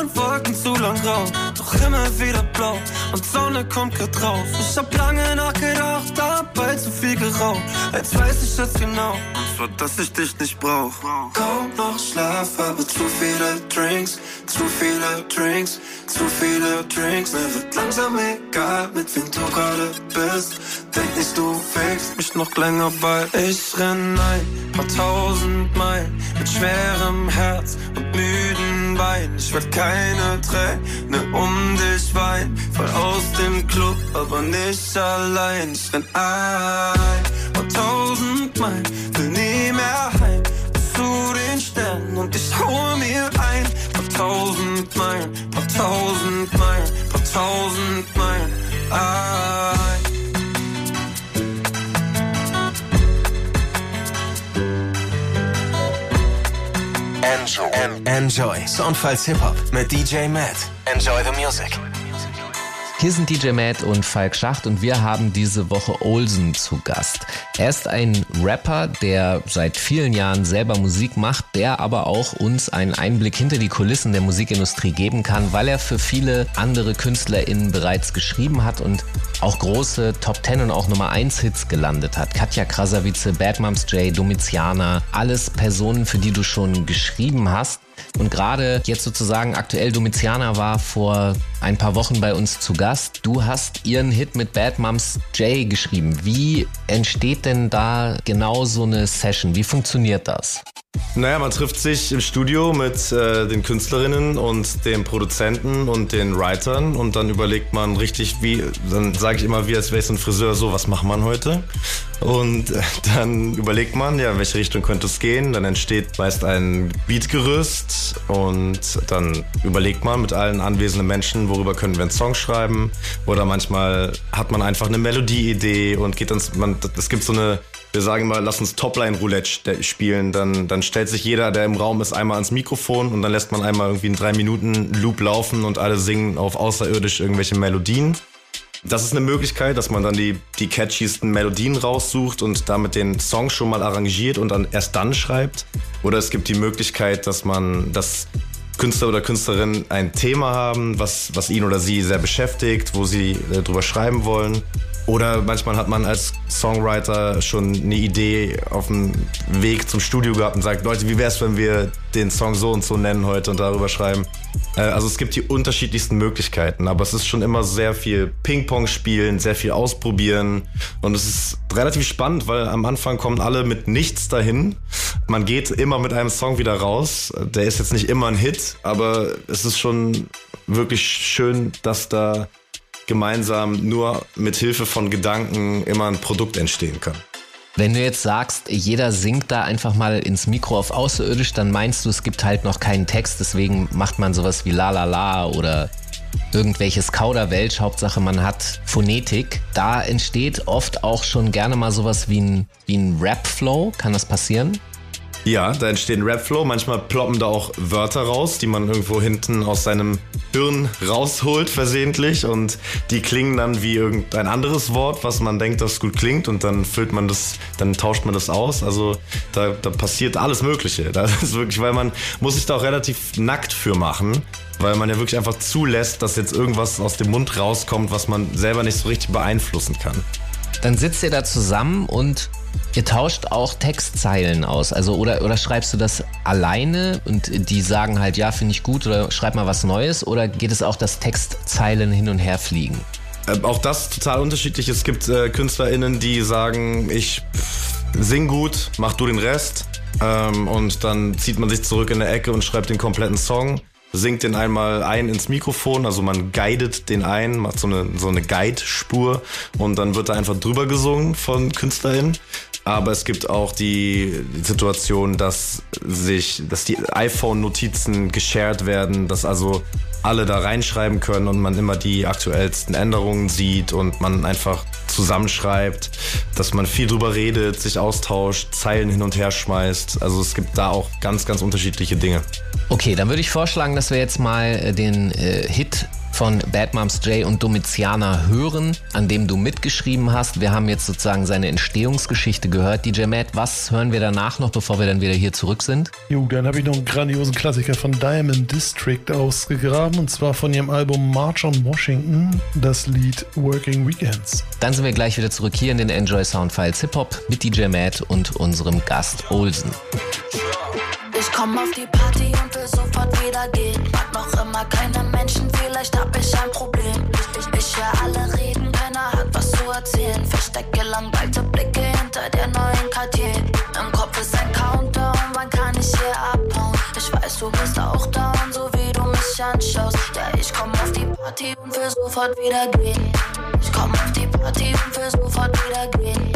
waren Wolken zu lang grau, doch immer wieder blau und Sonne kommt grad raus. Ich hab lange nachgedacht, dabei zu viel geraucht. Jetzt weiß ich es genau, und zwar, dass ich dich nicht brauch. Kaum noch Schlaf, aber zu viele Drinks, zu viele Drinks, zu viele Drinks. Mir wird langsam egal, mit wem du gerade bist. Denk nicht, du fängst mich noch länger bei. Ich renn ein paar tausend Meilen mit schwerem Herz und müden Beinen. Ich werd keine Träne um dich weinen. Fall aus dem Club, aber nicht allein. Ich renn ein paar tausend Meilen, will nie mehr heim. Zu den Sternen und ich hole mir ein paar tausend Meilen, paar tausend Meilen, paar tausend Meilen ein. Enjoy. Enjoy. Soundfiles Hip-Hop mit D J Matt. Enjoy the music. Hier sind D J Matt und Falk Schacht und wir haben diese Woche Olsen zu Gast. Er ist ein Rapper, der seit vielen Jahren selber Musik macht, der aber auch uns einen Einblick hinter die Kulissen der Musikindustrie geben kann, weil er für viele andere KünstlerInnen bereits geschrieben hat und auch große Top Ten und auch Nummer eins Hits gelandet hat. Katja Krasavice, Bad Moms J, Domiziana, alles Personen, für die du schon geschrieben hast. Und gerade jetzt sozusagen aktuell, Domiziana war vor ein paar Wochen bei uns zu Gast. Du hast ihren Hit mit Bad Moms J geschrieben. Wie entsteht denn da genau so eine Session? Wie funktioniert das? Naja, man trifft sich im Studio mit äh, den Künstlerinnen und den Produzenten und den Writern und dann überlegt man richtig, wie, dann sage ich immer, wie als wäre ich so ein Friseur, so, was macht man heute? Und äh, dann überlegt man, ja, in welche Richtung könnte es gehen? Dann entsteht meist ein Beatgerüst und dann überlegt man mit allen anwesenden Menschen, worüber können wir einen Song schreiben? Oder manchmal hat man einfach eine Melodieidee und geht dann, man, es gibt so eine, wir sagen immer, lass uns Topline-Roulette spielen, dann, dann stellt sich jeder, der im Raum ist, einmal ans Mikrofon und dann lässt man einmal irgendwie einen drei Minuten Loop laufen und alle singen auf außerirdisch irgendwelche Melodien. Das ist eine Möglichkeit, dass man dann die, die catchiesten Melodien raussucht und damit den Song schon mal arrangiert und dann erst dann schreibt. Oder es gibt die Möglichkeit, dass man, dass Künstler oder Künstlerinnen ein Thema haben, was, was ihn oder sie sehr beschäftigt, wo sie äh, drüber schreiben wollen. Oder manchmal hat man als Songwriter schon eine Idee auf dem Weg zum Studio gehabt und sagt, Leute, wie wär's, wenn wir den Song so und so nennen heute und darüber schreiben. Also es gibt die unterschiedlichsten Möglichkeiten, aber es ist schon immer sehr viel Ping-Pong spielen, sehr viel ausprobieren und es ist relativ spannend, weil am Anfang kommen alle mit nichts dahin. Man geht immer mit einem Song wieder raus. Der ist jetzt nicht immer ein Hit, aber es ist schon wirklich schön, dass da gemeinsam nur mit Hilfe von Gedanken immer ein Produkt entstehen kann. Wenn du jetzt sagst, jeder singt da einfach mal ins Mikro auf außerirdisch, dann meinst du, es gibt halt noch keinen Text, deswegen macht man sowas wie La La La oder irgendwelches Kauderwelsch, Hauptsache man hat Phonetik. Da entsteht oft auch schon gerne mal sowas wie ein, wie ein Rap-Flow. Kann das passieren? Ja, da entsteht ein Rap-Flow. Manchmal ploppen da auch Wörter raus, die man irgendwo hinten aus seinem Hirn rausholt versehentlich und die klingen dann wie irgendein anderes Wort, was man denkt, das gut klingt und dann füllt man das, dann tauscht man das aus. Also da, da passiert alles Mögliche. Das ist wirklich, weil man muss sich da auch relativ nackt für machen, weil man ja wirklich einfach zulässt, dass jetzt irgendwas aus dem Mund rauskommt, was man selber nicht so richtig beeinflussen kann. Dann sitzt ihr da zusammen und ihr tauscht auch Textzeilen aus, also oder, oder schreibst du das alleine und die sagen halt, ja, finde ich gut oder schreib mal was Neues oder geht es auch, dass Textzeilen hin und her fliegen? Äh, auch das total unterschiedlich. Es gibt äh, KünstlerInnen, die sagen, ich sing gut, mach du den Rest ähm, und dann zieht man sich zurück in der Ecke und schreibt den kompletten Song. Singt den einmal ein ins Mikrofon, also man guidet den ein, macht so eine, so eine Guide-Spur und dann wird da einfach drüber gesungen von KünstlerInnen. Aber es gibt auch die Situation, dass sich, dass die iPhone-Notizen geshared werden, dass also alle da reinschreiben können und man immer die aktuellsten Änderungen sieht und man einfach zusammenschreibt, dass man viel drüber redet, sich austauscht, Zeilen hin und her schmeißt. Also es gibt da auch ganz, ganz unterschiedliche Dinge. Okay, dann würde ich vorschlagen, dass wir jetzt mal den äh, Hit von Bad Moms J und Domiziana hören, an dem du mitgeschrieben hast. Wir haben jetzt sozusagen seine Entstehungsgeschichte gehört. D J Matt, was hören wir danach noch, bevor wir dann wieder hier zurück sind? Jo, dann habe ich noch einen grandiosen Klassiker von Diamond District ausgegraben, und zwar von ihrem Album March on Washington, das Lied Working Weekends. Dann sind wir gleich wieder zurück hier in den Enjoy Soundfiles Hip-Hop mit D J Matt und unserem Gast Olsen. Ich komm auf die Party und will sofort wieder gehen. Mag noch immer keine Menschen, vielleicht hab ich ein Problem. Ich, ich, ich hör alle reden, keiner hat was zu erzählen. Verstecke langweilte Blicke hinter der neuen Cartier. Im Kopf ist ein Countdown, wann kann ich hier abhauen? Ich weiß, du bist auch down, so wie du mich anschaust. Ja, ich komm auf die Party und will sofort wieder gehen. Ich komm auf die Party und will sofort wieder gehen.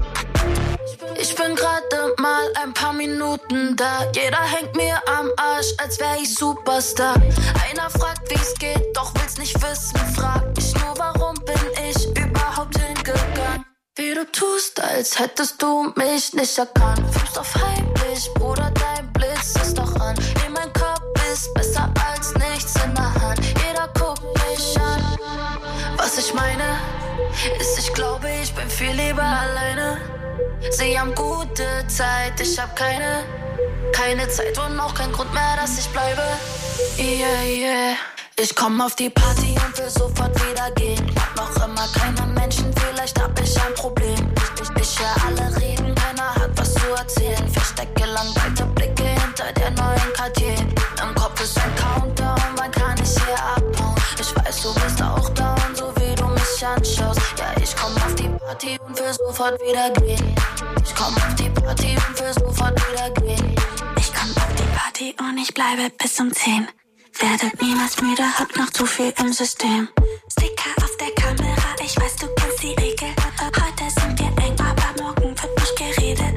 Ich bin gerade mal ein paar Minuten da. Jeder hängt mir am Arsch, als wär ich Superstar. Einer fragt, wie's geht, doch will's nicht wissen. Frag mich nur, warum bin ich überhaupt hingegangen? Wie du tust, als hättest du mich nicht erkannt. Fühlst auf heimlich, Bruder, dein Blitz ist doch an. In mein Kopf ist besser als nichts in der Hand. Jeder guckt mich an. Was ich meine, ist, ich glaube, ich bin viel lieber alleine. Sie haben gute Zeit, ich hab keine, keine Zeit und auch kein Grund mehr, dass ich bleibe. Yeah, yeah. Ich komm auf die Party und will sofort wieder gehen. Hab noch immer keine Menschen, vielleicht hab ich ein Problem. Ich, ich, ich hör alle reden, keiner hat was zu erzählen. Verstecke langweilte Blicke hinter der neuen Cartier. Im Kopf ist ein Countdown, wann kann ich hier abhauen? Ich weiß, du bist auch down, so wie du mich anschaust. Ja, ich komm auf die Party und will sofort wieder gehen. Ich komm auf die Party und will sofort wieder gehen. Ich komm auf die Party und ich bleibe bis um zehn. Werdet niemals müde, hab noch zu viel im System. Sticker auf der Kamera, ich weiß, du kennst die Regel. Heute sind wir eng, aber morgen wird nicht geredet.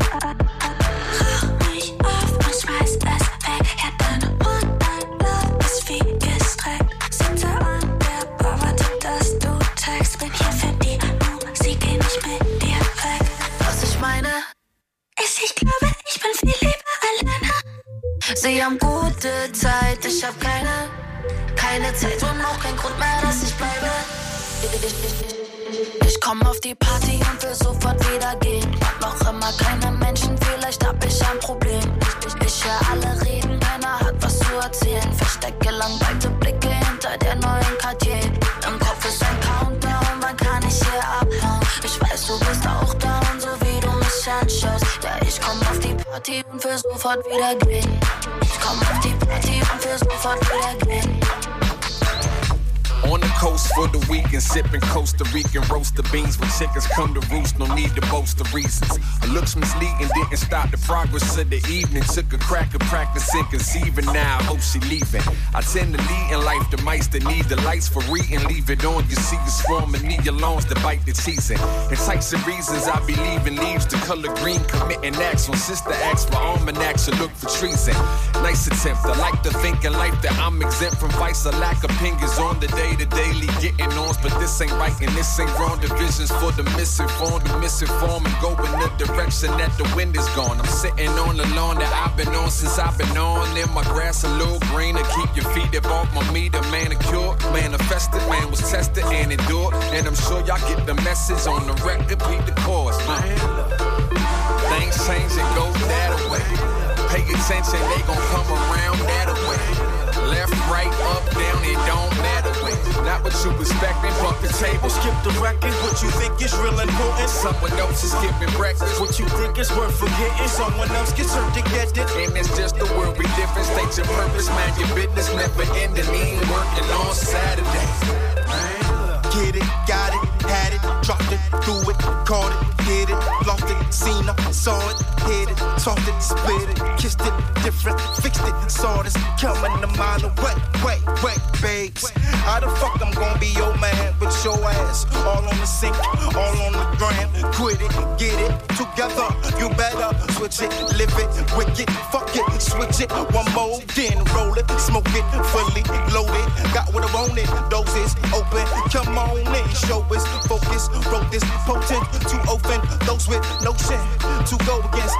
Rauch mich auf und schmeiß es weg. Ja, deine Mutter ist wie gestreckt. Sitze an der Bar, warte, dass du text. Bin hier für die Musik, geh nicht mit dir weg. Was ich meine, ist, ich glaube, ich bin viel lieber alleine. Sie haben gute Zeit, ich hab keine, keine Zeit und auch kein Grund mehr, dass ich bleibe. Ich, ich, ich, ich komm auf die Party und will sofort wieder gehen. Hab noch immer keine Menschen, vielleicht hab ich ein Problem. Ich, ich, ich hör alle reden, keiner hat was zu erzählen. Verstecke langweilte Blicke hinter der neuen Cartier. Im Kopf ist ein Countdown, wann kann ich hier abhauen? Ich weiß, du bist auch down, so wie du mich anschaust. Ja, ich komm auf die Party und will sofort wieder gehen. Ich komm auf die Party und will sofort wieder gehen. On the coast for the weekend, sipping Costa Rican roaster beans. When chickens come to roost, no need to boast the reasons. Her looks misleading, didn't stop the progress of the evening. Took a crack at practicing conceiving, now I hope she leaving. I tend to lead in life the mice that need the lights for reading. Leave it on, you see you swarming, need your lawns to bite the teasing. And types of reasons I be leaving leaves the color green, committing acts. When sister acts for almanacs, to look for treason. Nice attempt, I like to think in life that I'm exempt from vice. I lack opinions on the day. The daily getting ons, but this ain't right and this ain't wrong. Divisions for the misinformed, the misinformed, and go in the direction that the wind is gone. I'm sitting on the lawn that I've been on since I've been on. In my grass a little greener, keep your feet up off my meter. Manicured, manifested, man was tested and endured. And I'm sure y'all get the message on the record, beat the chorus. Uh. Things change and go that way. Pay attention, they gon' come around that way. Left, right, up, down, it don't matter. Not what you expecting, bump the table, skip the record. What you think is real important, someone else is skipping breakfast. What you think is worth forgetting, someone else gets hurt to get it. And it's just the world we different, state your purpose, mind your business, never ending, ain't working on Saturday. Get it, got it, had it, dropped it, threw it, caught it, hit it, lost it, seen it, saw it, hit it, talked it, split it, kissed it, different, fixed it, saw this coming a mile away, wait, wait, babes. How the fuck I'm gonna be your man with your ass all on the sink, all on the gram, quit it, get it together, you better switch it, live it, wicked, fuck it, switch it, one more, then roll it, smoke it, fully loaded, got what I wanted, doses open, come on in, show us focus, wrote this potent, to open those with notion, to go against, but ain't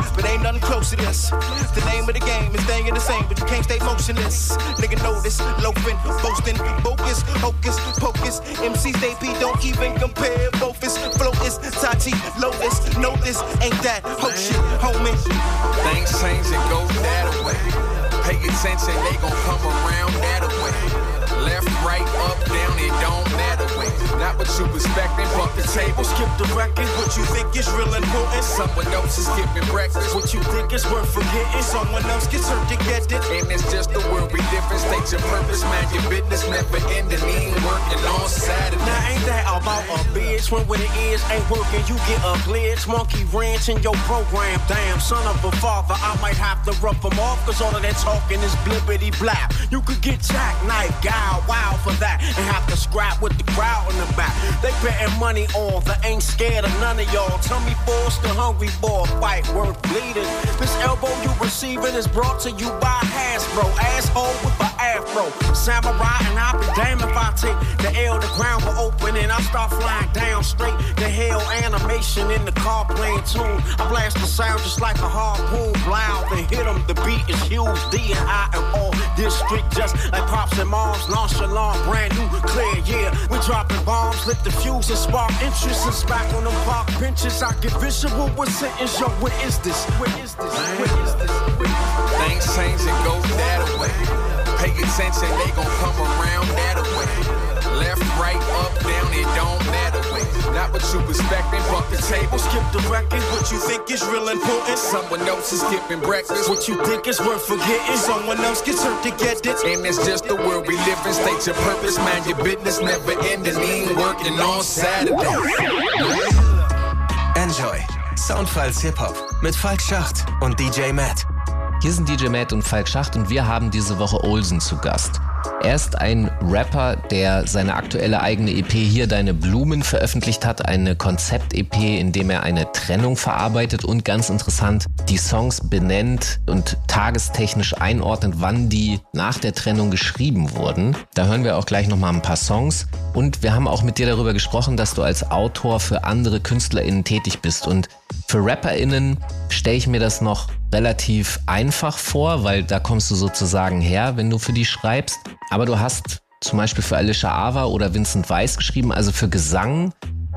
nothing close to this. The name of the game is staying the same, but you can't stay motionless. Nigga know this, loafing, boasting, bogus, hocus, pocus. M Cs they be don't even compare. Both is flow is Tati, Lotus, know this, ain't that ho shit, homie. Things change and go that way. Pay attention, they gon' come around that way. Left, right, up, down, it don't matter way. Not what you expecting, but the table skip the record. What you think is real important? Someone else is skipping breakfast. What you think is worth forgetting? Someone else gets hurt to get it. And it's just the world we live in. State your purpose, mind your business, never ending. Ain't working on Saturday. Now ain't that about a bitch? When what it is ain't working, you get a glitch. Monkey ranch in your program. Damn, son of a father, I might have to rough them off. Cause all of that talking is blibbity blap. You could get jackknife, guy, wow for that. And have to scrap with the crowd in the back. They betting money on that ain't scared of none of y'all. Tell me force the hungry boy fight worth bleeding. This elbow you receiving is brought to you by Hasbro. Asshole with an afro. Samurai and I'll be damned if I take the L, the ground will open and I start flying down straight to hell. Animation in the car playing tune. I blast the sound just like a harpoon. Blow, then hit them. The beat is huge. D and I am all district just like pops and moms. Nonchalant, brand new, clear, yeah. We dropping bombs, lit the fuse and spark interest. It's back on the park benches. I get visual with sentence. Yo, what is this? What is this? What is this? Things change and go that way. Pay attention, they gon' come around that way. Left, right, up, down, it don't matter way. Not what you expecting, but the table skip the record. What you think is real important? Someone else is skipping breakfast. What you think is worth forgetting? Someone else gets hurt to get it. And it's just the world we live in. State your purpose, mind your business, never ending. Ain't working on Saturday. Enjoy. Soundfiles Hip-Hop mit Falk Schacht und D J Matt. Hier sind D J Matt und Falk Schacht und wir haben diese Woche Olsen zu Gast. Er ist ein Rapper, der seine aktuelle eigene E P Hier Deine Blumen veröffentlicht hat, eine Konzept-E P, in dem er eine Trennung verarbeitet und ganz interessant die Songs benennt und tagestechnisch einordnet, wann die nach der Trennung geschrieben wurden. Da hören wir auch gleich nochmal ein paar Songs und wir haben auch mit dir darüber gesprochen, dass du als Autor für andere KünstlerInnen tätig bist und für RapperInnen stelle ich mir das noch relativ einfach vor, weil da kommst du sozusagen her, wenn du für die schreibst. Aber du hast zum Beispiel für Alicia Ava oder Vincent Weiss geschrieben, also für Gesang.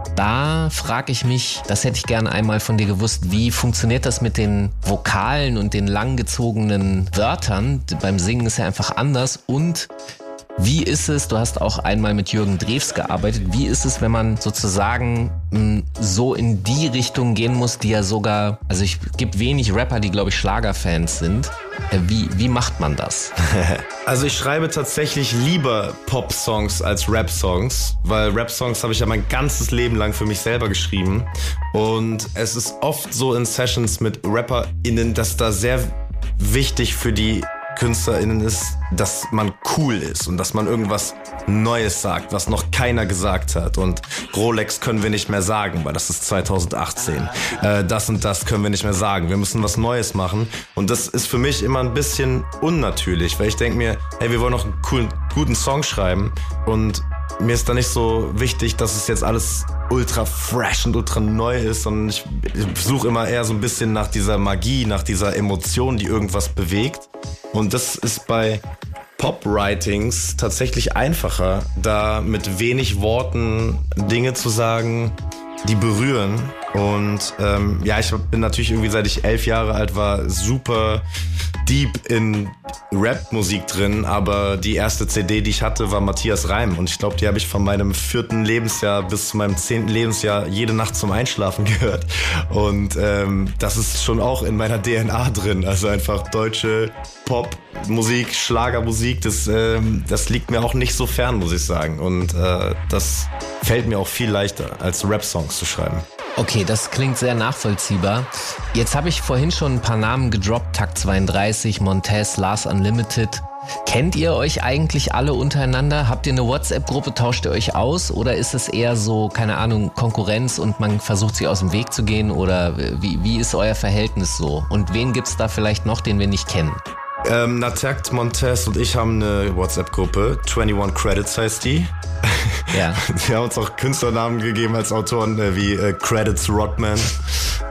Da frage ich mich, das hätte ich gerne einmal von dir gewusst, wie funktioniert das mit den Vokalen und den langgezogenen Wörtern? Beim Singen ist ja einfach anders. Und wie ist es, du hast auch einmal mit Jürgen Drews gearbeitet, wie ist es, wenn man sozusagen mh, so in die Richtung gehen muss, die ja sogar, also es gibt wenig Rapper, die glaube ich Schlagerfans sind. Äh, wie, wie macht man das? Also ich schreibe tatsächlich lieber Pop-Songs als Rap-Songs, weil Rap-Songs habe ich ja mein ganzes Leben lang für mich selber geschrieben und es ist oft so in Sessions mit RapperInnen, dass da sehr wichtig für die KünstlerInnen ist, dass man cool ist und dass man irgendwas Neues sagt, was noch keiner gesagt hat. Und Rolex können wir nicht mehr sagen, weil das ist zwanzig achtzehn. Äh, das und das können wir nicht mehr sagen. Wir müssen was Neues machen. Und das ist für mich immer ein bisschen unnatürlich, weil ich denke mir, hey, wir wollen noch einen coolen, guten Song schreiben und mir ist da nicht so wichtig, dass es jetzt alles ultra fresh und ultra neu ist, sondern ich, ich suche immer eher so ein bisschen nach dieser Magie, nach dieser Emotion, die irgendwas bewegt. Und das ist bei Pop-Writings tatsächlich einfacher, da mit wenig Worten Dinge zu sagen, die berühren. Und ähm, ja, ich bin natürlich irgendwie, seit ich elf Jahre alt war, super deep in Rap-Musik drin, aber die erste C D, die ich hatte, war Matthias Reim und ich glaube, die habe ich von meinem vierten Lebensjahr bis zu meinem zehnten Lebensjahr jede Nacht zum Einschlafen gehört und ähm, das ist schon auch in meiner D N A drin, also einfach deutsche Pop-Musik, Schlagermusik, das, ähm, das liegt mir auch nicht so fern, muss ich sagen, und äh, das fällt mir auch viel leichter, als Rap-Songs zu schreiben. Okay, das klingt sehr nachvollziehbar. Jetzt habe ich vorhin schon ein paar Namen gedroppt. Takt zweiunddreißig, Montez, Lars Unlimited. Kennt ihr euch eigentlich alle untereinander? Habt ihr eine WhatsApp-Gruppe, tauscht ihr euch aus? Oder ist es eher so, keine Ahnung, Konkurrenz und man versucht sich aus dem Weg zu gehen? Oder wie, wie ist euer Verhältnis so? Und wen gibt's da vielleicht noch, den wir nicht kennen? Ähm, Natakt, Montez und ich haben eine WhatsApp-Gruppe. einundzwanzig Credits heißt die. Ja. Wir haben uns auch Künstlernamen gegeben als Autoren, äh, wie äh, Credits Rodman.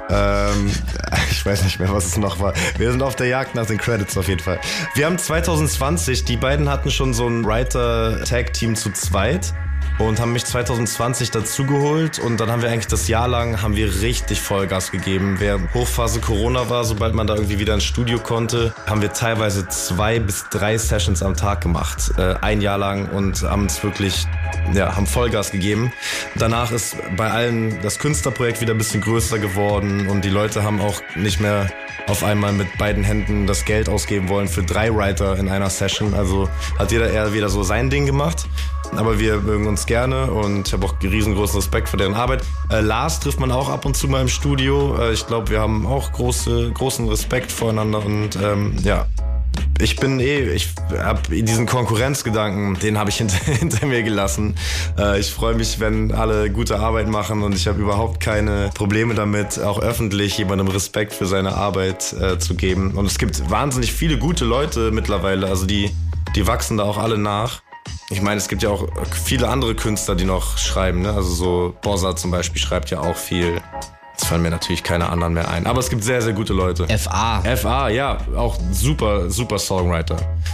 Ähm, ich weiß nicht mehr, was es noch war. Wir sind auf der Jagd nach den Credits auf jeden Fall. Wir haben zwanzig zwanzig, die beiden hatten schon so ein Writer-Tag-Team zu zweit und haben mich zwanzig zwanzig dazugeholt und dann haben wir eigentlich das Jahr lang haben wir richtig Vollgas gegeben. Während Hochphase Corona war, sobald man da irgendwie wieder ins Studio konnte, haben wir teilweise zwei bis drei Sessions am Tag gemacht, äh, ein Jahr lang und haben es wirklich, ja, haben Vollgas gegeben. Danach ist bei allen das Künstlerprojekt wieder ein bisschen größer geworden und die Leute haben auch nicht mehr auf einmal mit beiden Händen das Geld ausgeben wollen für drei Writer in einer Session. Also hat jeder eher wieder so sein Ding gemacht. Aber wir mögen uns gerne und ich habe auch riesengroßen Respekt für deren Arbeit. Äh, Lars trifft man auch ab und zu mal im Studio. Äh, ich glaube, wir haben auch große, großen Respekt voreinander und ähm, ja, ich bin eh, ich habe diesen Konkurrenzgedanken, den habe ich hinter, hinter mir gelassen. Äh, ich freue mich, wenn alle gute Arbeit machen und ich habe überhaupt keine Probleme damit, auch öffentlich jemandem Respekt für seine Arbeit äh, zu geben. Und es gibt wahnsinnig viele gute Leute mittlerweile, also die, die wachsen da auch alle nach. Ich meine, es gibt ja auch viele andere Künstler, die noch schreiben, ne? Also so Bossa zum Beispiel schreibt ja auch viel. Jetzt fallen mir natürlich keine anderen mehr ein. Aber es gibt sehr, sehr gute Leute. F A. F A, ja. Auch super, super Songwriter.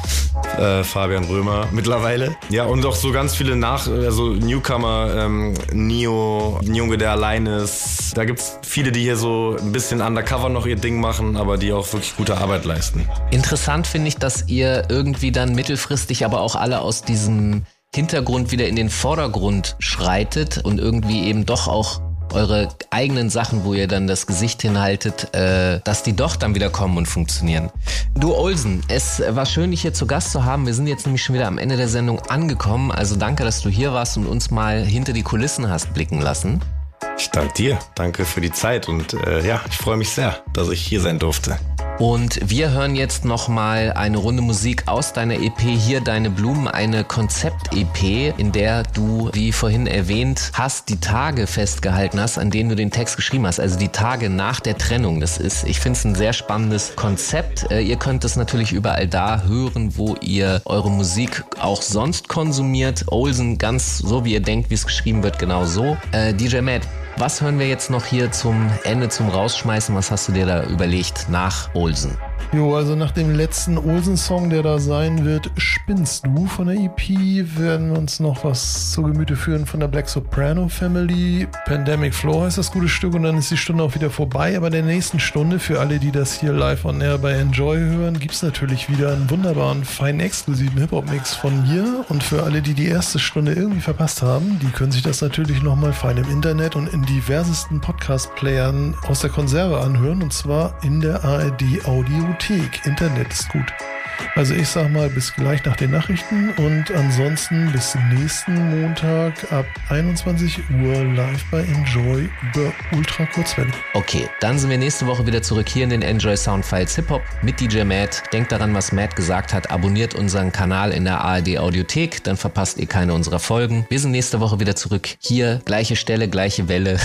Äh, Fabian Römer mittlerweile. Ja, und auch so ganz viele Nach-, also Newcomer, ähm, Nio, ein Junge, der allein ist. Da gibt's viele, die hier so ein bisschen undercover noch ihr Ding machen, aber die auch wirklich gute Arbeit leisten. Interessant finde ich, dass ihr irgendwie dann mittelfristig aber auch alle aus diesem Hintergrund wieder in den Vordergrund schreitet und irgendwie eben doch auch eure eigenen Sachen, wo ihr dann das Gesicht hinhaltet, äh, dass die doch dann wieder kommen und funktionieren. Du Olsen, es war schön, dich hier zu Gast zu haben. Wir sind jetzt nämlich schon wieder am Ende der Sendung angekommen. Also danke, dass du hier warst und uns mal hinter die Kulissen hast blicken lassen. Ich danke dir. Danke für die Zeit und äh, ja, ich freue mich sehr, dass ich hier sein durfte. Und wir hören jetzt nochmal eine Runde Musik aus deiner E P Hier Deine Blumen, eine Konzept-E P, in der du, wie vorhin erwähnt hast, die Tage festgehalten hast, an denen du den Text geschrieben hast, also die Tage nach der Trennung. Das ist, ich finde es ein sehr spannendes Konzept. Äh, ihr könnt es natürlich überall da hören, wo ihr eure Musik auch sonst konsumiert. Olsen, ganz so wie ihr denkt, wie es geschrieben wird, genau so. Äh, D J Matt, was hören wir jetzt noch hier zum Ende, zum Rausschmeißen? Was hast du dir da überlegt nach Olsen? Jo, also nach dem letzten Olsen-Song, der da sein wird, Spinnst du von der E P, werden wir uns noch was zu Gemüte führen von der Black Soprano Family. Pandemic Floor heißt das gute Stück und dann ist die Stunde auch wieder vorbei. Aber in der nächsten Stunde, für alle, die das hier live on air bei Enjoy hören, gibt es natürlich wieder einen wunderbaren, feinen, exklusiven Hip-Hop-Mix von mir. Und für alle, die die erste Stunde irgendwie verpasst haben, die können sich das natürlich nochmal fein im Internet und in diversesten Podcast-Playern aus der Konserve anhören. Und zwar in der A R D-Audiothek. Internet ist gut. Also ich sag mal bis gleich nach den Nachrichten und ansonsten bis nächsten Montag ab einundzwanzig Uhr live bei Enjoy über Ultra Kurzwelle. Okay, dann sind wir nächste Woche wieder zurück hier in den Enjoy Soundfiles Hip-Hop mit D J Matt. Denkt daran, was Matt gesagt hat. Abonniert unseren Kanal in der A R D Audiothek, dann verpasst ihr keine unserer Folgen. Wir sind nächste Woche wieder zurück hier, gleiche Stelle, gleiche Welle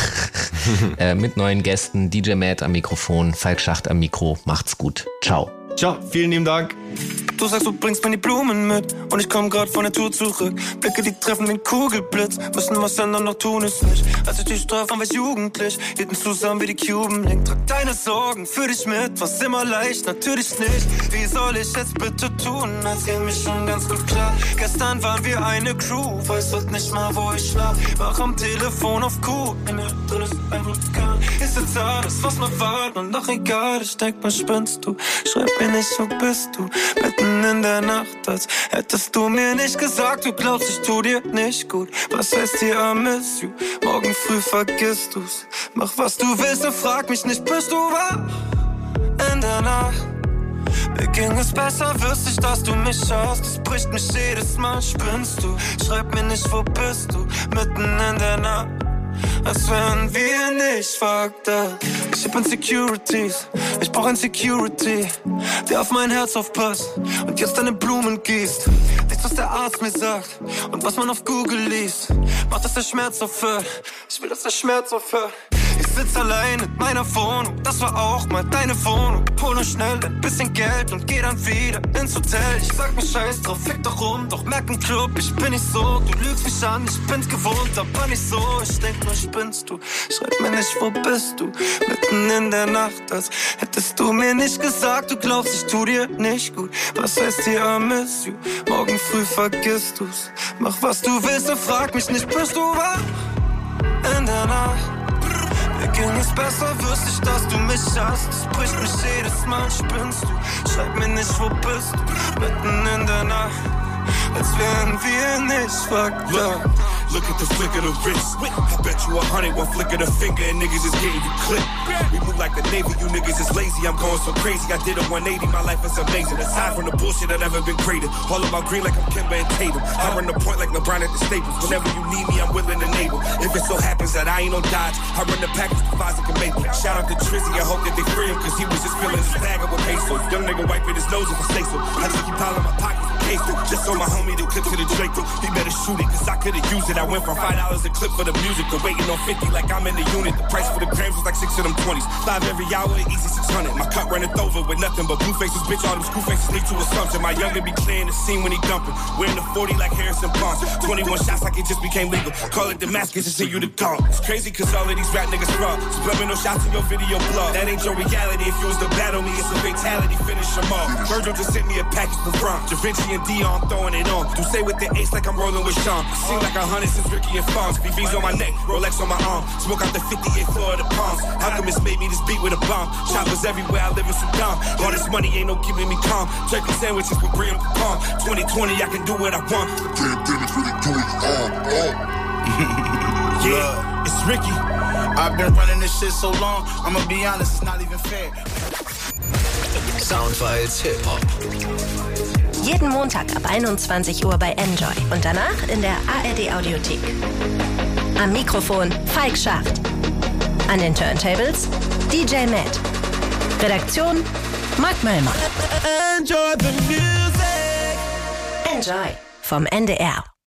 äh, mit neuen Gästen. D J Matt am Mikrofon, Falk Schacht am Mikro. Macht's gut. Ciao. Ciao, vielen lieben Dank. Du sagst, du bringst mir die Blumen mit und ich komm grad von der Tour zurück. Blicke, die treffen wie ein Kugelblitz, müssen was ändern, doch tun es nicht. Als ich dich traf, waren wir jugendlich, hielten zusammen wie die Cuban Link. Trag deine Sorgen für dich mit, was immer leicht, natürlich nicht. Wie soll ich jetzt bitte tun, als ging mir schon ganz gut klar. Gestern waren wir eine Crew, weiß heute nicht mal, wo ich schlaf. Wach am Telefon auf Kuh, in mir drin ist ein Vulkan. Ist jetzt alles, was mal war, und doch egal, ich denk mal, spinnst du. Schreib mir nicht, wo bist du, mitten in der Nacht, als hättest du mir nicht gesagt, du glaubst, ich tu dir nicht gut. Was heißt hier I miss you? Morgen früh vergisst du's. Mach was du willst und frag mich nicht, bist du wach? In der Nacht mir ging es besser, wüsste ich, dass du mich schaust. Das bricht mich jedes Mal, spinnst du. Schreib mir nicht, wo bist du, mitten in der Nacht, als wären wir nicht fucked up. Ich hab Insecurities, ich brauch ein Security, der auf mein Herz aufpasst und jetzt deine Blumen gießt. Nichts, was der Arzt mir sagt und was man auf Google liest, macht, dass der Schmerz aufhört. Ich will, dass der Schmerz aufhört. Ich sitz allein in meiner Wohnung, das war auch mal deine Wohnung. Hol nur schnell ein bisschen Geld und geh dann wieder ins Hotel. Ich sag mir scheiß drauf, fick doch rum, doch merk im Club, ich bin nicht so. Du lügst mich an, ich bin's gewohnt, aber nicht so. Ich denk nur, spinnst du, schreib mir nicht, wo bist du? Mitten in der Nacht, als hättest du mir nicht gesagt, du glaubst, ich tu dir nicht gut. Was heißt hier, I miss you? Morgen früh vergisst du's. Mach was du willst und frag mich nicht, bist du wach? In der Nacht, mir ging es besser, wüsste ich, dass du mich hast. Es bricht mich jedes Mal, spinnst du. Schreib mir nicht, wo bist du? Mitten in der Nacht, als wären wir nicht fucked up. Look at the flick of the wrist. I bet you a hundred, one flick of the finger, and niggas is getting you clipped. We move like the Navy, you niggas is lazy. I'm going so crazy. I did a one eighty, my life is amazing. Aside from the bullshit, I've never been greater. All about green like I'm Kemba and Tatum. I run the point like LeBron at the Staples. Whenever you need me, I'm willing to enable. If it so happens that I ain't no dodge, I run the package to Fozic and Maple. Shout out to Trizzy, I hope that they free him, cause he was just feeling his bag up with pesos. Young nigga wiping his nose if I say so. I just keep piling my pockets with queso. Just on my homie, the clip to the Draco. He better shoot it, cause I could've used it. I went from five dollars a clip for the music to waiting on fifty like I'm in the unit. The price for the grams was like six of them twenties. Five every hour, easy six hundred. My cup runneth over with nothing but blue faces, bitch. All them screw faces lead to assumption. My youngin' be clearing the scene when he dumping. Wearing the forty like Harrison Barnes. twenty-one shots like it just became legal. Call it Damascus and send you the call. It's crazy cause all of these rap niggas fraud. Subliminal shots in your video blog. That ain't your reality. If you was to battle me, it's a fatality. Finish them all. Virgil just sent me a package from Bron. Da Vinci and Dion throwing it on. Do say with the ace like I'm rolling with Sean. Seem like a hundred since Ricky and Fonz. B V's on my neck, Rolex on my arm. Smoke out the fifty-eighth floor of the Palms. Alchemist made me this beat with a bomb. Choppers everywhere, I live in Sudan. All this money ain't no keeping me calm. Turkey sandwiches with brie and pecan. twenty twenty, I can do what I want. Pandemic really do it all, all. Yeah, it's Ricky. I've been running this shit so long, I'ma be honest, it's not even fair. Soundfiles Hip-Hop. Jeden Montag ab einundzwanzig Uhr bei Enjoy und danach in der A R D Audiothek. Am Mikrofon Falk Schacht. An den Turntables D J Matt. Redaktion Mark Möllmann. Enjoy the music. Enjoy vom N D R.